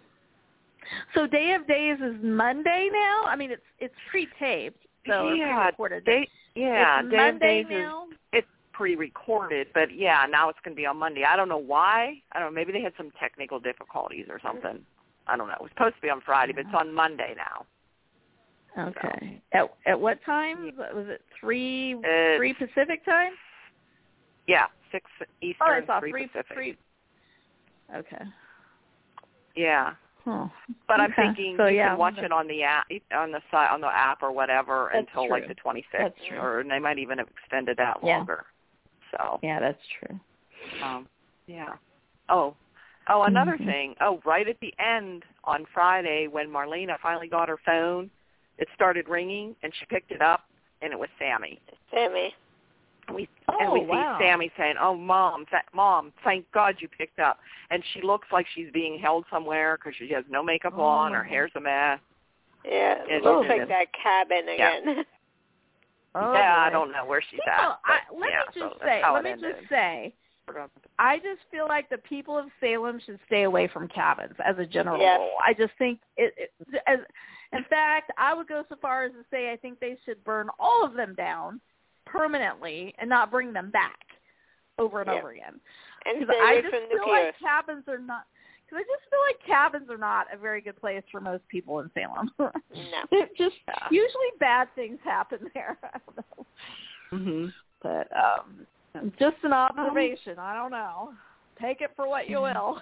So Day of Days is Monday now. I mean, it's it's pre-taped, so yeah, it's pre-recorded. Day, yeah, it's Day Monday of Days now. Is, it's pre-recorded, but yeah, now it's going to be on Monday. I don't know why. I don't know. Maybe they had some technical difficulties or something. I don't know. It was supposed to be on Friday, but it's on Monday now. Okay. So. At at what time? Was it three it's, three Pacific time? Yeah, six Eastern, oh, it's off three three Pacific. Three. Okay. Yeah. Huh. But okay. I'm thinking so, you yeah, can watch it on the app, on the site, on the app or whatever that's until true. like the twenty-sixth, That's true. or they might even have extended that yeah. longer. So yeah, that's true. Um, yeah. Oh, oh, another mm-hmm. thing. Oh, right at the end on Friday when Marlena finally got her phone, it started ringing and she picked it up and it was Sammy. Sammy. And we oh, and we wow. see Sammy saying, "Oh, mom, th- mom, thank God you picked up." And she looks like she's being held somewhere because she has no makeup oh. on, her hair's a mess. Yeah, it It's looks just, like that cabin again. Yeah. Oh, yeah, boy. I don't know where she's you at. know, But, I, let yeah, me just so say, let let me just say, I just feel like the people of Salem should stay away from cabins as a general yes. rule. I just think, it, it, as, in fact, I would go so far as to say I think they should burn all of them down permanently and not bring them back over and yeah. over again. And Because stay I away just from the feel piers. like cabins are not. Because I just feel like cabins are not a very good place for most people in Salem. No. It just Yeah. usually bad things happen there. I don't know. Mm-hmm. But um, just an observation. I don't know. Take it for what you will.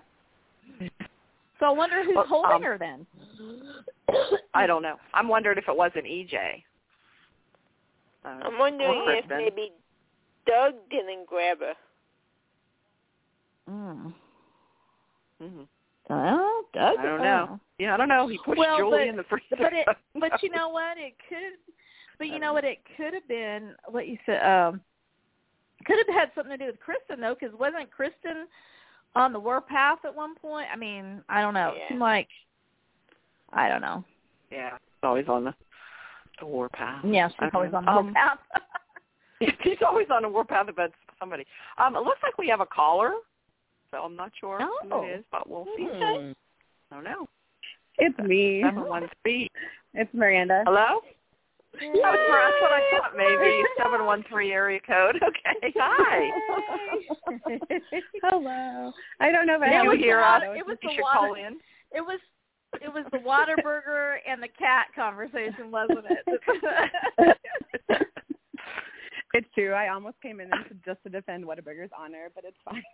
So I wonder who's well, holding um, her then. I don't know. I'm wondering if it wasn't E J. Uh, I'm wondering if maybe Doug didn't grab her. Mm. Mm-hmm. Well, Doug, I don't know. oh. Yeah, I don't know. He pushed well, Julie but, in the freezer. But it, but you know what? It could. But you know what? It could have been what you said. Um, could have had something to do with Kristen though, because wasn't Kristen on the warpath at one point? I mean, I don't know. Yeah. It seemed like I don't know. Yeah, always on the, the warpath. Yeah, she's okay. always on the um, warpath. She's always on the warpath about somebody. Um, it looks like we have a caller, so I'm not sure Oh. who it is, but we'll see. Hmm. I don't know. It's me. seven one three. It's Miranda. Hello? Oh, it's Miranda. That's what I thought maybe. seven one three area code. Okay. Hi. Hello. I don't know if I Did have you a hear water. us? It was you the should water. call in. It was it was the Whataburger and the cat conversation, wasn't it? It's true. I almost came in to, just to defend Whataburger's honor, but it's fine.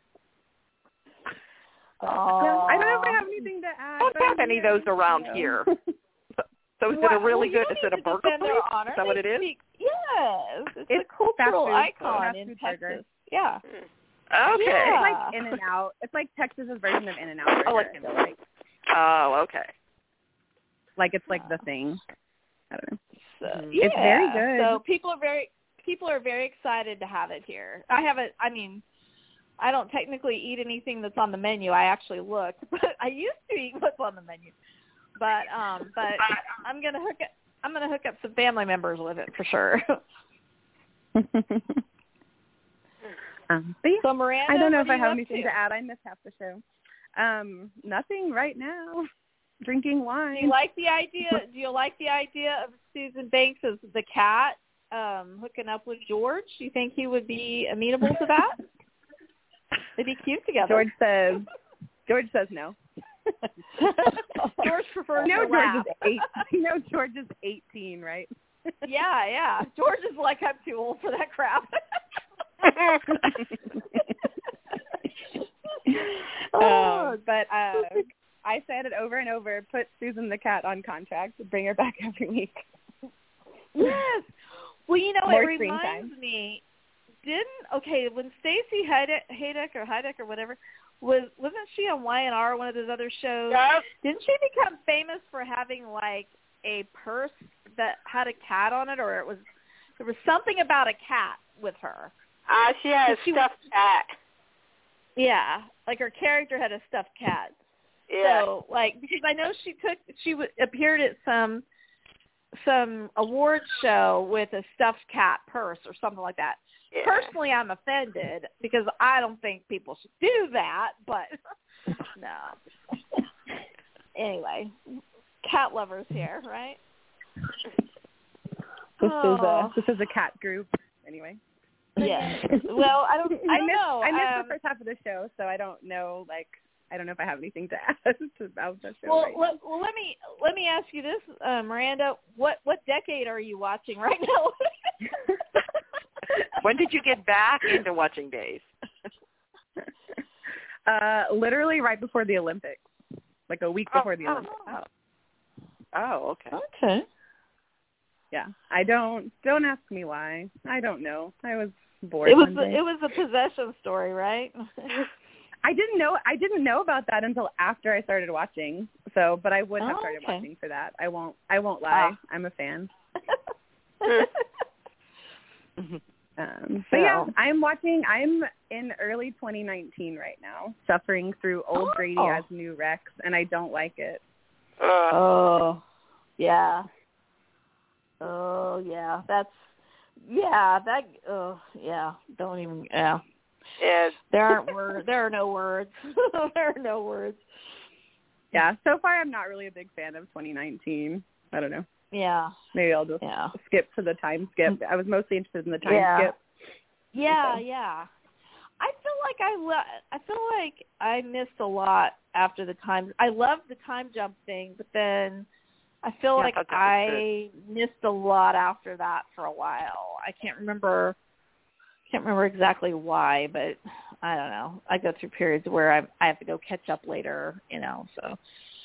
Oh. I don't know if I have anything to add. Don't but have any of those around no. here. So is Well, it a really well, you good, don't is it need a to burger defend place? their Is honor. that what They it is? speak- yes. It's, It's a cultural fast food, icon fast in food Texas. burger. Yeah. Okay. Yeah. It's like In and Out. It's like Texas's version of In and Out. Oh, like, I feel like. oh, okay. Like it's like the thing. I don't know. So, Mhm. yeah. It's very good. So people are very people are very excited to have it here. I have it. I mean, I don't technically eat anything that's on the menu. I actually looked, but I used to eat what's on the menu. But um, but I'm gonna hook it. I'm gonna hook up some family members with it for sure. um, but yeah, so Miranda, I don't know what if I you have up anything to? to add. I missed half the show. Um, nothing right now. Drinking wine. Do you like the idea? Do you like the idea of Susan Banks as the cat um, hooking up with George? Do you think he would be amenable to that? They'd be cute together. George says. George says no. George prefers no, to George laugh. is eight. No, George is eighteen, right? Yeah, yeah. George is like, I'm too old for that crap. uh, but uh, I said it over and over. Put Susan the cat on contract. Bring her back every week. Yes. Well, you know, More it screen reminds time. me. Didn't okay when Stacey Hayek or Hayek or whatever was wasn't she on Y and R, one of those other shows? Yep. Didn't she become famous for having like a purse that had a cat on it, or it was there was something about a cat with her? Ah, uh, she had a She was- stuffed cat. Yeah, like her character had a stuffed cat. Yeah. So, like, because I know she took, she w- appeared at some some award show with a stuffed cat purse or something like that. Yeah. Personally, I'm offended because I don't think people should do that, but no. Anyway, cat lovers here, right? This oh. is a this is a cat group. Anyway. Yeah. Well, I don't. I don't missed, know. I missed um, the first half of the show, so I don't know. Like, I don't know if I have anything to add about the show. Well, right let, well, let me let me ask you this, uh, Miranda. What what decade are you watching right now? When did you get back into watching Days? uh, literally right before the Olympics, like a week before oh, the oh, Olympics. Oh. oh, okay. Okay. Yeah, I don't don't ask me why. I don't know. I was bored. It was one the, day. it was a possession story, right? I didn't know I didn't know about that until after I started watching. So, but I would have Oh, started okay. watching for that. I won't I won't lie. Ah. I'm a fan. Mhm. Um, but yeah, I'm watching. I'm in early twenty nineteen right now, suffering through old Oh. Brady as new Rex, and I don't like it. Uh, Oh, yeah. Oh, yeah. That's yeah. That oh, yeah. Don't even yeah. yeah. There aren't words. There are no words. There are no words. Yeah, so far I'm not really a big fan of twenty nineteen. I don't know. Yeah. Maybe I'll just Yeah. skip to the time skip. I was mostly interested in the time Yeah. skip. Yeah, Okay. yeah. I feel like I lo- I feel like I missed a lot after the time. I loved the time jump thing, but then I feel Yeah, I like thought that was I missed a lot after that for a while. I can't remember can't remember exactly why, but I don't know. I go through periods where I I have to go catch up later, you know, so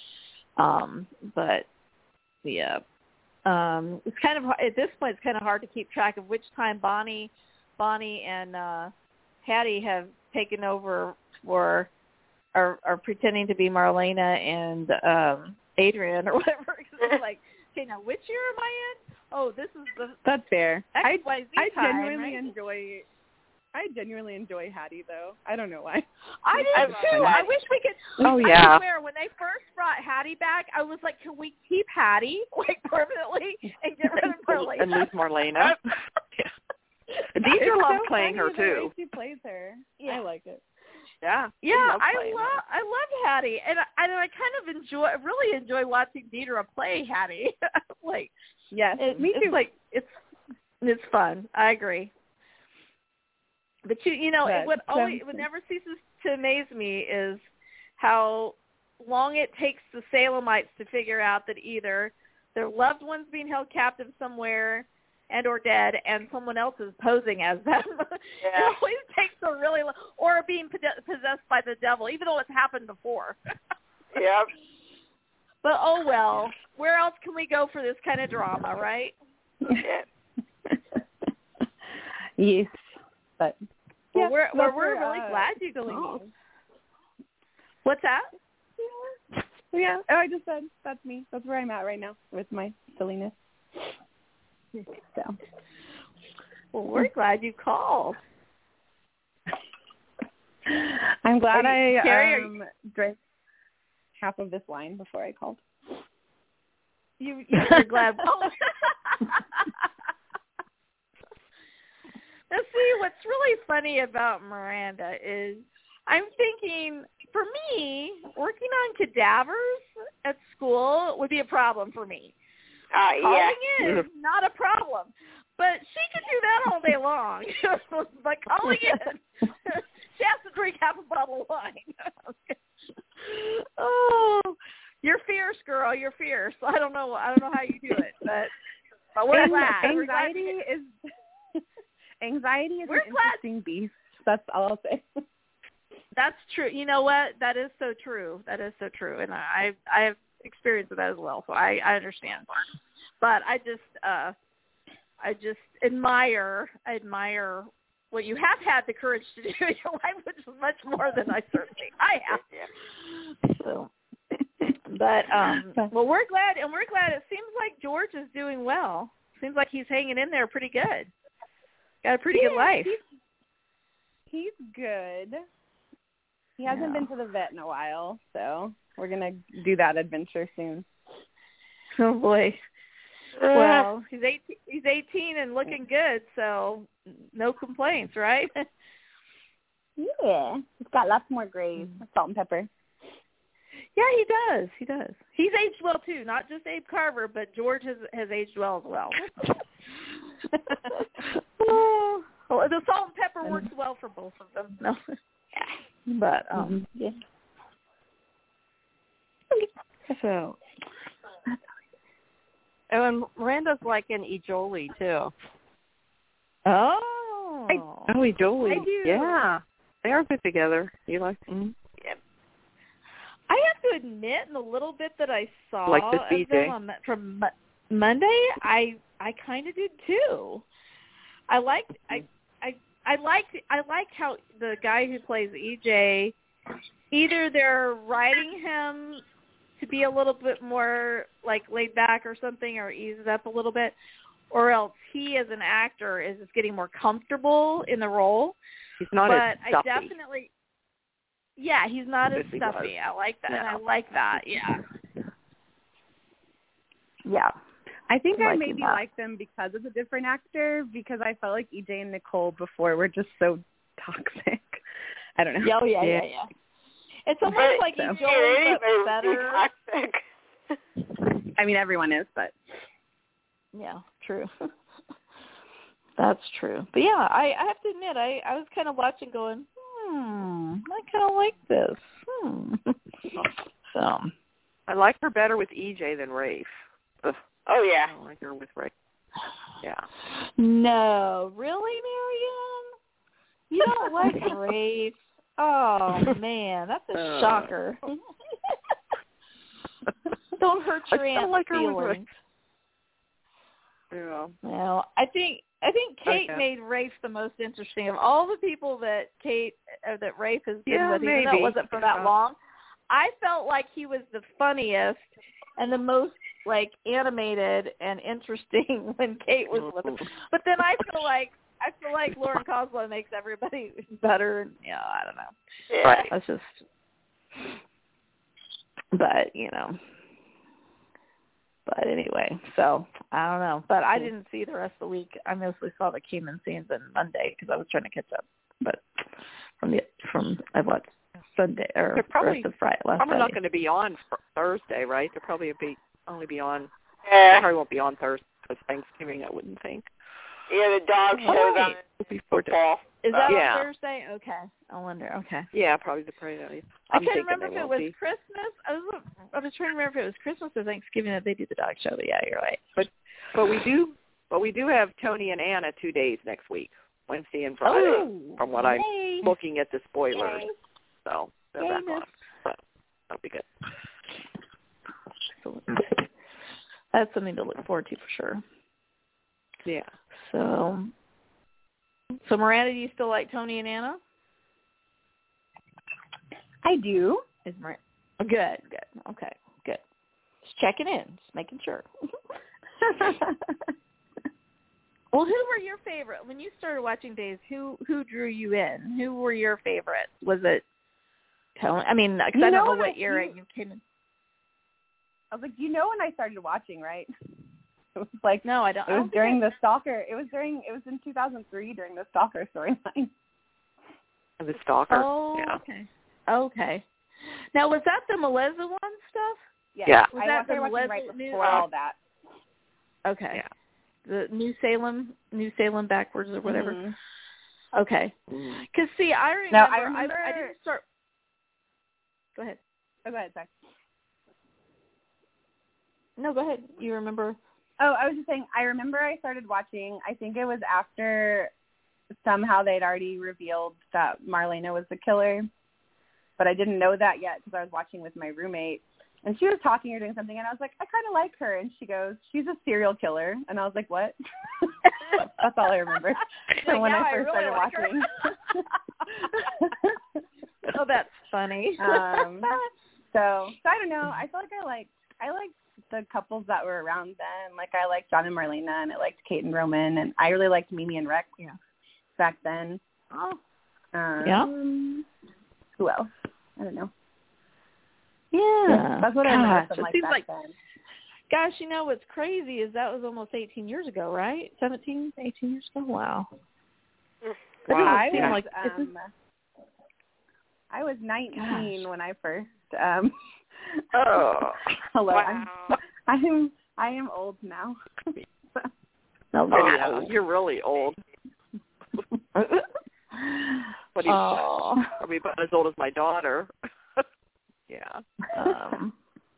um but yeah. Um, it's kind of at this point. It's kind of hard to keep track of which time Bonnie, Bonnie and uh, Hattie have taken over for, are, are pretending to be Marlena and um, Adrian or whatever. It's like, okay, now which year am I in? Oh, this is the That's fair. I X Y Z I time, genuinely right? enjoy. I genuinely enjoy Hattie though. I don't know why. I I did love too. Hattie. I wish we could. Oh, I yeah. swear, when they first brought Hattie back, I was like, can we keep Hattie like permanently and get rid of Marlena? And lose Marlena. Yeah. And Deidre It's loved so playing her funny the way too. She plays her. Yeah. I like it. Yeah. she Yeah, loved I playing her. love I love Hattie, and I, and I kind of enjoy, really enjoy watching Deidre play Hattie. Like, Yes, it, me it's too. like it's it's fun. I agree. But you you know But, it, what always um, what never ceases to amaze me is how long it takes the Salemites to figure out that either their loved one's being held captive somewhere and or dead, and someone else is posing as them. Yeah. It always takes a really long, or being possessed by the devil, even though it's happened before. Yep. But oh well, where else can we go for this kind of drama, right? Yeah. Yes, but Well, yeah, we're that's we're, we're where, really uh, glad you silly called. news. What's that? Yeah, oh, I just said that's me. That's where I'm at right now with my silliness. So, Well, we're glad you called. I'm glad you, I Carrie, um, drank half of this wine before I called. You, you're glad. Oh. Now, see, what's really funny about Miranda is I'm thinking, for me, working on cadavers at school would be a problem for me. Uh, yeah. Calling in is not a problem. But she could do that all day long. But calling in, she has to drink half a bottle of wine. Oh, you're fierce, girl. You're fierce. I don't know. I don't know how you do it, but, but we're An- glad. Anxiety we're glad is anxiety is we're an glad. interesting beast. That's all I'll say. That's true. You know what? That is so true. That is so true, and I I have experience with that as well, so I, I understand. But I just uh, I just admire admire what you have had the courage to do in your life, which is much more than I certainly I have. So, but um, well, we're glad, and we're glad. It seems like George is doing well. Seems like he's hanging in there pretty good. Got a pretty yeah, good life. He's, he's good. He hasn't Yeah. been to the vet in a while, so we're gonna do that adventure soon. Oh boy. Well, he's eighteen, he's eighteen and looking good, so no complaints, right? Yeah, he's got lots more grays, salt and pepper. Yeah, he does. He does. He's aged well too. Not just Abe Carver, but George has has aged well as well. Oh, well, the salt and pepper works well for both of them. No, but um, yeah. So, Oh, and Miranda's like an Ejoli too. oh, Oh, Jolie. I do. Yeah. They are good together. You like mm-hmm. I have to admit, in the little bit that I saw Like this of B J. them on, from Mo- Monday, I I kind of did too. I liked I I I liked I like how the guy who plays E J, either they're writing him to be a little bit more like laid back or something, or ease it up a little bit, or else he as an actor is just getting more comfortable in the role. He's not but as stuffy. I definitely. Yeah, he's not as Yes, he stuffy. was. I like that. Yeah. And I like that. Yeah. Yeah. I think I Liking maybe that. like them because of the different actor, because I felt like E J and Nicole before were just so toxic. I don't know. Yeah, oh, yeah, yeah, Yeah. yeah. It's almost But- like so. he's Joey, but better. Toxic. I mean, everyone is, but Yeah, true. That's true. But yeah, I, I have to admit, I, I was kind of watching going, hmm, I kind of like this. Hmm. So. I like her better with E J than Rafe. Ugh, Oh, yeah. I don't like her with Rafe. Yeah. No, really, Marianne? You don't like Rafe? Oh, man, that's a Uh. shocker. Don't hurt your I still aunt's like her with feelings. Yeah. No, I think I think Kate Okay. made Rafe the most interesting of all the people that Kate or that Rafe has been Yeah, with, even though maybe. it wasn't for that Yeah. long. I felt like he was the funniest and the most like animated and interesting when Kate was with him. But then I feel like I feel like Lauren Coslow makes everybody better. And, yeah, I don't know. Yeah. Right. That's just. But you know. But anyway, so I don't know. But I didn't see the rest of the week. I mostly saw the Keenan scenes on Monday because I was trying to catch up. But from the from I watched Sunday or They're probably- rest of Friday last Probably Friday. not going to be on for Thursday, right? They'll probably be only be on. They Yeah. probably won't be on Thursday because Thanksgiving. I wouldn't think. Yeah, the dog Oh, show's right. on Before football. Is that Yeah. on Thursday? Okay, I wonder. Okay. Yeah, probably the parade. I I'm couldn't thinking remember they if it won't was be. Christmas. I was I was trying to remember if it was Christmas or Thanksgiving that they do the dog show. But yeah, you're right. But we do. But we do have Tony and Anna two days next week, Wednesday and Friday. Oh, from what I'm yay. looking at the spoilers, Yay. so they're Yay, back miss. on. So that'll be good. Excellent. That's something to look forward to for sure. Yeah. So, so Miranda, do you still like Tony and Anna? I do. Is Miranda? Oh, good, good. Okay, good. Just checking in, just making sure. Well, who were your favorite when you started watching Days? Who who drew you in? Who were your favorites? Was it Tony? I mean, because I don't know what era you came in. I was like, you know when I started watching, right? It was like no, I don't. It was was during the Stalker. It was during. It was in two thousand three during the Stalker storyline. The Stalker. Oh, yeah. okay. Okay. Now, was that the Meleza one stuff? Yeah. yeah. Was I that started the watching Meleza right new? before all that. Okay. Yeah. The New Salem, New Salem backwards or whatever. Mm-hmm. Okay. Because see, I remember, no, I remember. I, I didn't start. Go ahead. Oh, go ahead, sorry. No, go ahead. You remember? Oh, I was just saying, I remember I started watching, I think it was after somehow they'd already revealed that Marlena was the killer, but I didn't know that yet because I was watching with my roommate, and she was talking or doing something, and I was like, I kind of like her, and she goes, she's a serial killer, and I was like, what? That's all I remember. Like, when yeah, I first I really started like watching. Oh, that's funny. um, so, so I don't know. I feel like I like I liked the couples that were around then. Like I liked John and Marlena, and I liked Kate and Roman, and I really liked Mimi and Rex. Yeah. Back then. Oh. Um, yeah. Who else? I don't know. Yeah. yeah that's what Gosh, I remember from it like seems back like, then. Gosh, you know what's crazy is that was almost eighteen years ago, right? seventeen, eighteen years ago? Wow. Wow. I yeah. was, like, um, I was nineteen Gosh. when I first. Um, oh. Hello. Wow. I'm, I'm I am old now. No, Oh, yeah. You're really old. What do you oh. I mean, about as old as my daughter. yeah. Um,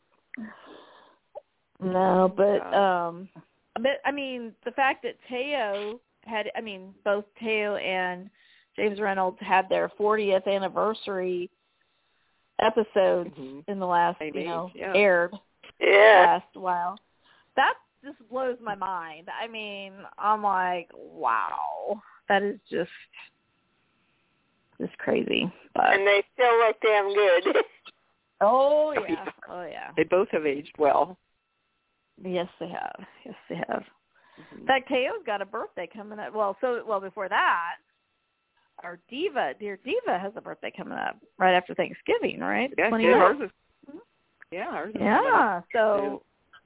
no, but um, but I mean, the fact that Teo had, I mean, both Teo and James Reynolds had their fortieth anniversary episodes mm-hmm. in the last, Same you know, age, yeah. aired Yeah. last while. That just blows my mind. I mean, I'm like, wow, that is just just crazy. But And they still look damn good. oh yeah, oh yeah. They both have aged well. Yes, they have. Yes, they have. Mm-hmm. In fact, Teo's got a birthday coming up. Well, so well before that, our Diva, dear Diva, has a birthday coming up right after Thanksgiving, right? Yeah, twenty yeah, hers is. Yeah, hers is Yeah. So,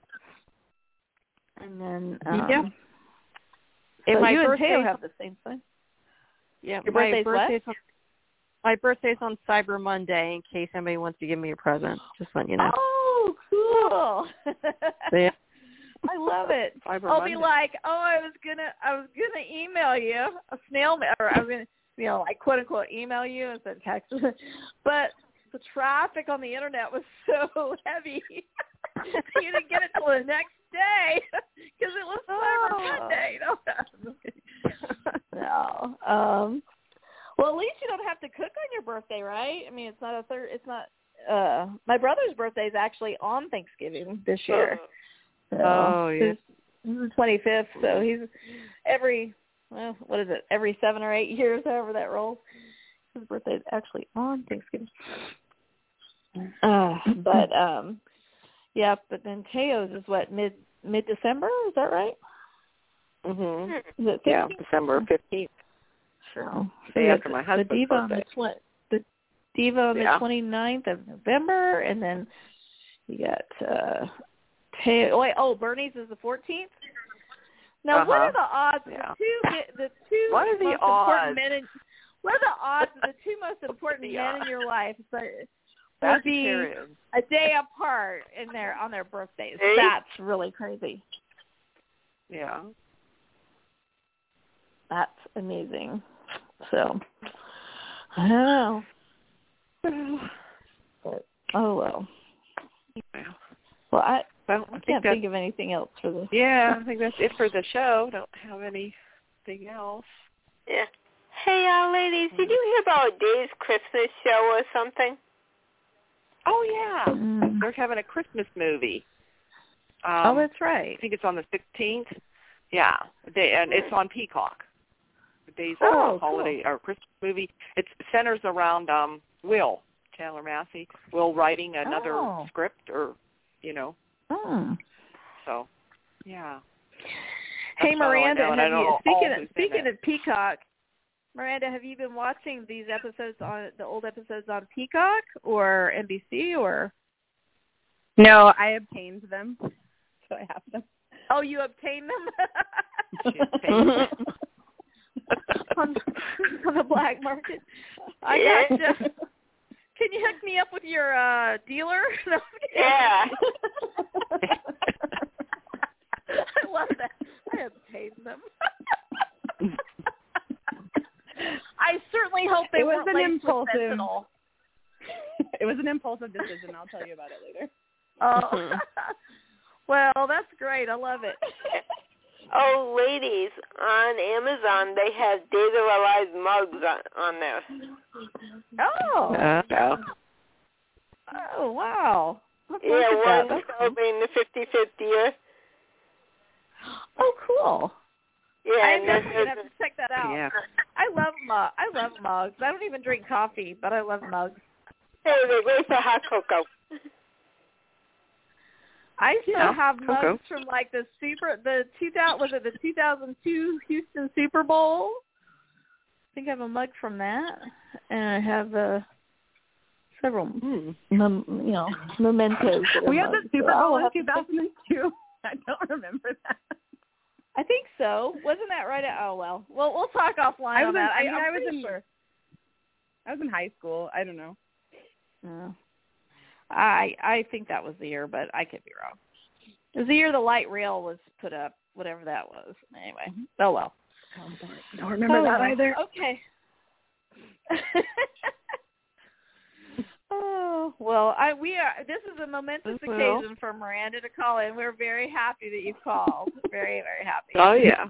too. and then um, yeah. And so my you and birthday Teo have the same thing. Yeah, Your my birthday's birthday's what? on, my birthday's on Cyber Monday. In case anybody wants to give me a present, just letting you know. Oh, cool! So, yeah. I love it. Cyber I'll Monday. be like, oh, I was gonna, I was gonna email you a snail mail, or I was gonna, you know, like quote unquote email you instead of text, but the traffic on the internet was so heavy, you didn't get it till the next day because it was Cyber Oh. Monday. No, no. Um, well, at least you don't have to cook on your birthday, right? I mean, it's not a third. It's not. Uh, my brother's birthday is actually on Thanksgiving this year. So, Oh, yeah. His, this is the twenty-fifth, so he's every, well, what is it, every seven or eight years, however that rolls. His birthday is actually on Thanksgiving. Uh, but, um, yeah, but then Teo's is what, mid, mid-December? Is that right? Mm-hmm. Is it Yeah, fifteenth? December fifteenth. So, Day so after the, my the husband's Diva on the, birthday. tw- the Diva on Yeah. the twenty-ninth of November, and then you got, uh, Teo, wait, oh, Bernie's is the fourteenth? Now, Uh-huh. what are the odds Yeah. the two the two What are the most odds? important men in what are the odds of the two most important the men odds? in your life would That's be serious. a day apart in their on their birthdays? Hey? That's really crazy. Yeah. That's amazing. So I don't know. But, oh well. Yeah. Well, I Well, I I think can't that's, think of anything else for this. yeah, I think that's it for the show. Don't have anything else. Yeah. Hey, uh, ladies, did you hear about Dave's Christmas show or something? Oh, yeah. Mm. They're having a Christmas movie. Um, Oh, that's right. I think it's on the sixteenth. Yeah. They, and it's on Peacock. The Days Oh, of Holiday or Christmas movie. It centers around um, Will, Chandler Massey. Will writing another Oh. script or, you know, Oh. so, yeah. Hey, Miranda, all I know, and I have know you, all speaking who's of, speaking in it. of Peacock, Miranda, have you been watching these episodes on the old episodes on Peacock or N B C or? No, I obtained them, so I have them. Oh, you obtained them? She obtained them. on, on the black market. I Yeah. gotcha. Can you hook me up with your uh, dealer? No, Yeah. I love that. I obtained them. I certainly hope they It was weren't an laced with impulsive- fentanyl. It was an impulsive decision. I'll tell you about it later. Oh, well, that's great. I love it. Oh, ladies, on Amazon they have Days of Our Lives mugs on, on there. Oh, Uh, oh, wow. Let's Yeah, look at that. one's That's cool. celebrating the fifty-fifth year. Oh, cool. Yeah, I'm and definitely there's gonna have to check that out. yeah. I love mug. I love mugs. I don't even drink coffee, but I love mugs. hey, they're great for hot cocoa. I still Yeah, have cocoa. mugs from like the super the two thousand was it the two thousand two Houston Super Bowl? I think I have a mug from that, and I have uh, several Hmm. mem- you know mementos. that are We had the mugs. Super So I'll Bowl in have to two thousand two. I don't remember that. I think so. Wasn't that right? At, oh well. Well, we'll talk offline I was on in, that. I mean, I'm I was pretty in. sure. I was in high school. I don't know. Uh, I I think that was the year, but I could be wrong. It was the year the light rail was put up, whatever that was. Anyway, oh well. I don't remember oh, that well. either. Okay. oh well, I we are. This is a momentous Well. occasion for Miranda to call in. We're very happy that you called. Very very happy. Oh, yeah.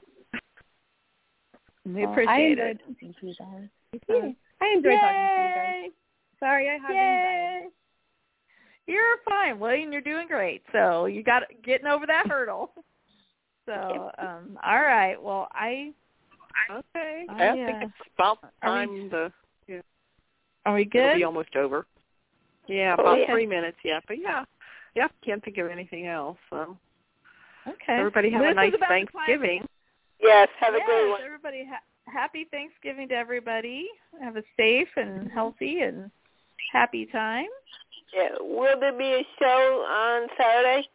We Well, appreciate I it. enjoyed talking to you guys. I enjoyed talking to you guys. Yay! Sorry, I have Yay! anxiety. You're fine, William. You're doing great. So you got getting over that hurdle. So, um, all right. Well, I. Okay. I, I uh, think it's about are we- time to yeah, Are we it'll good? be almost over. Yeah, Oh, about yeah. three minutes, yeah. But yeah, yeah, can't think of anything else. So Okay. everybody have This a is nice about the time- Thanksgiving. Yes, have a yes, great one. everybody. Ha- happy Thanksgiving to everybody. Have a safe and healthy and happy time. Yeah. Will there be a show on Saturday?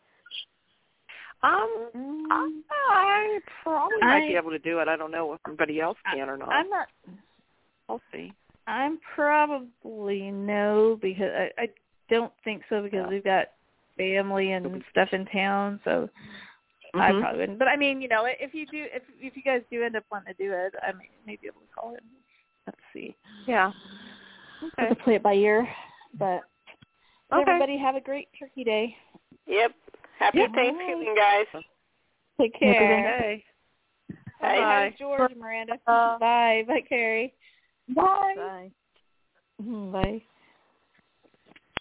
Um, I, I probably might be I- able to do it. I don't know if everybody else can or not. I'm not. We'll see. I'm probably no because I, I don't think so because Yeah. we've got family and stuff in town. So I Mhm. probably wouldn't. But I mean, you know, if you do, if if you guys do end up wanting to do it, I may, may be able to call in. Let's see. Yeah. We Okay. can play it by ear. But Okay. everybody have a great Turkey Day. Yep. Happy Yeah. Thanksgiving, guys. Take care. Okay. Bye. Bye. George, Miranda. Uh, Bye. Bye, Carrie. Bye. Mhm, Bye.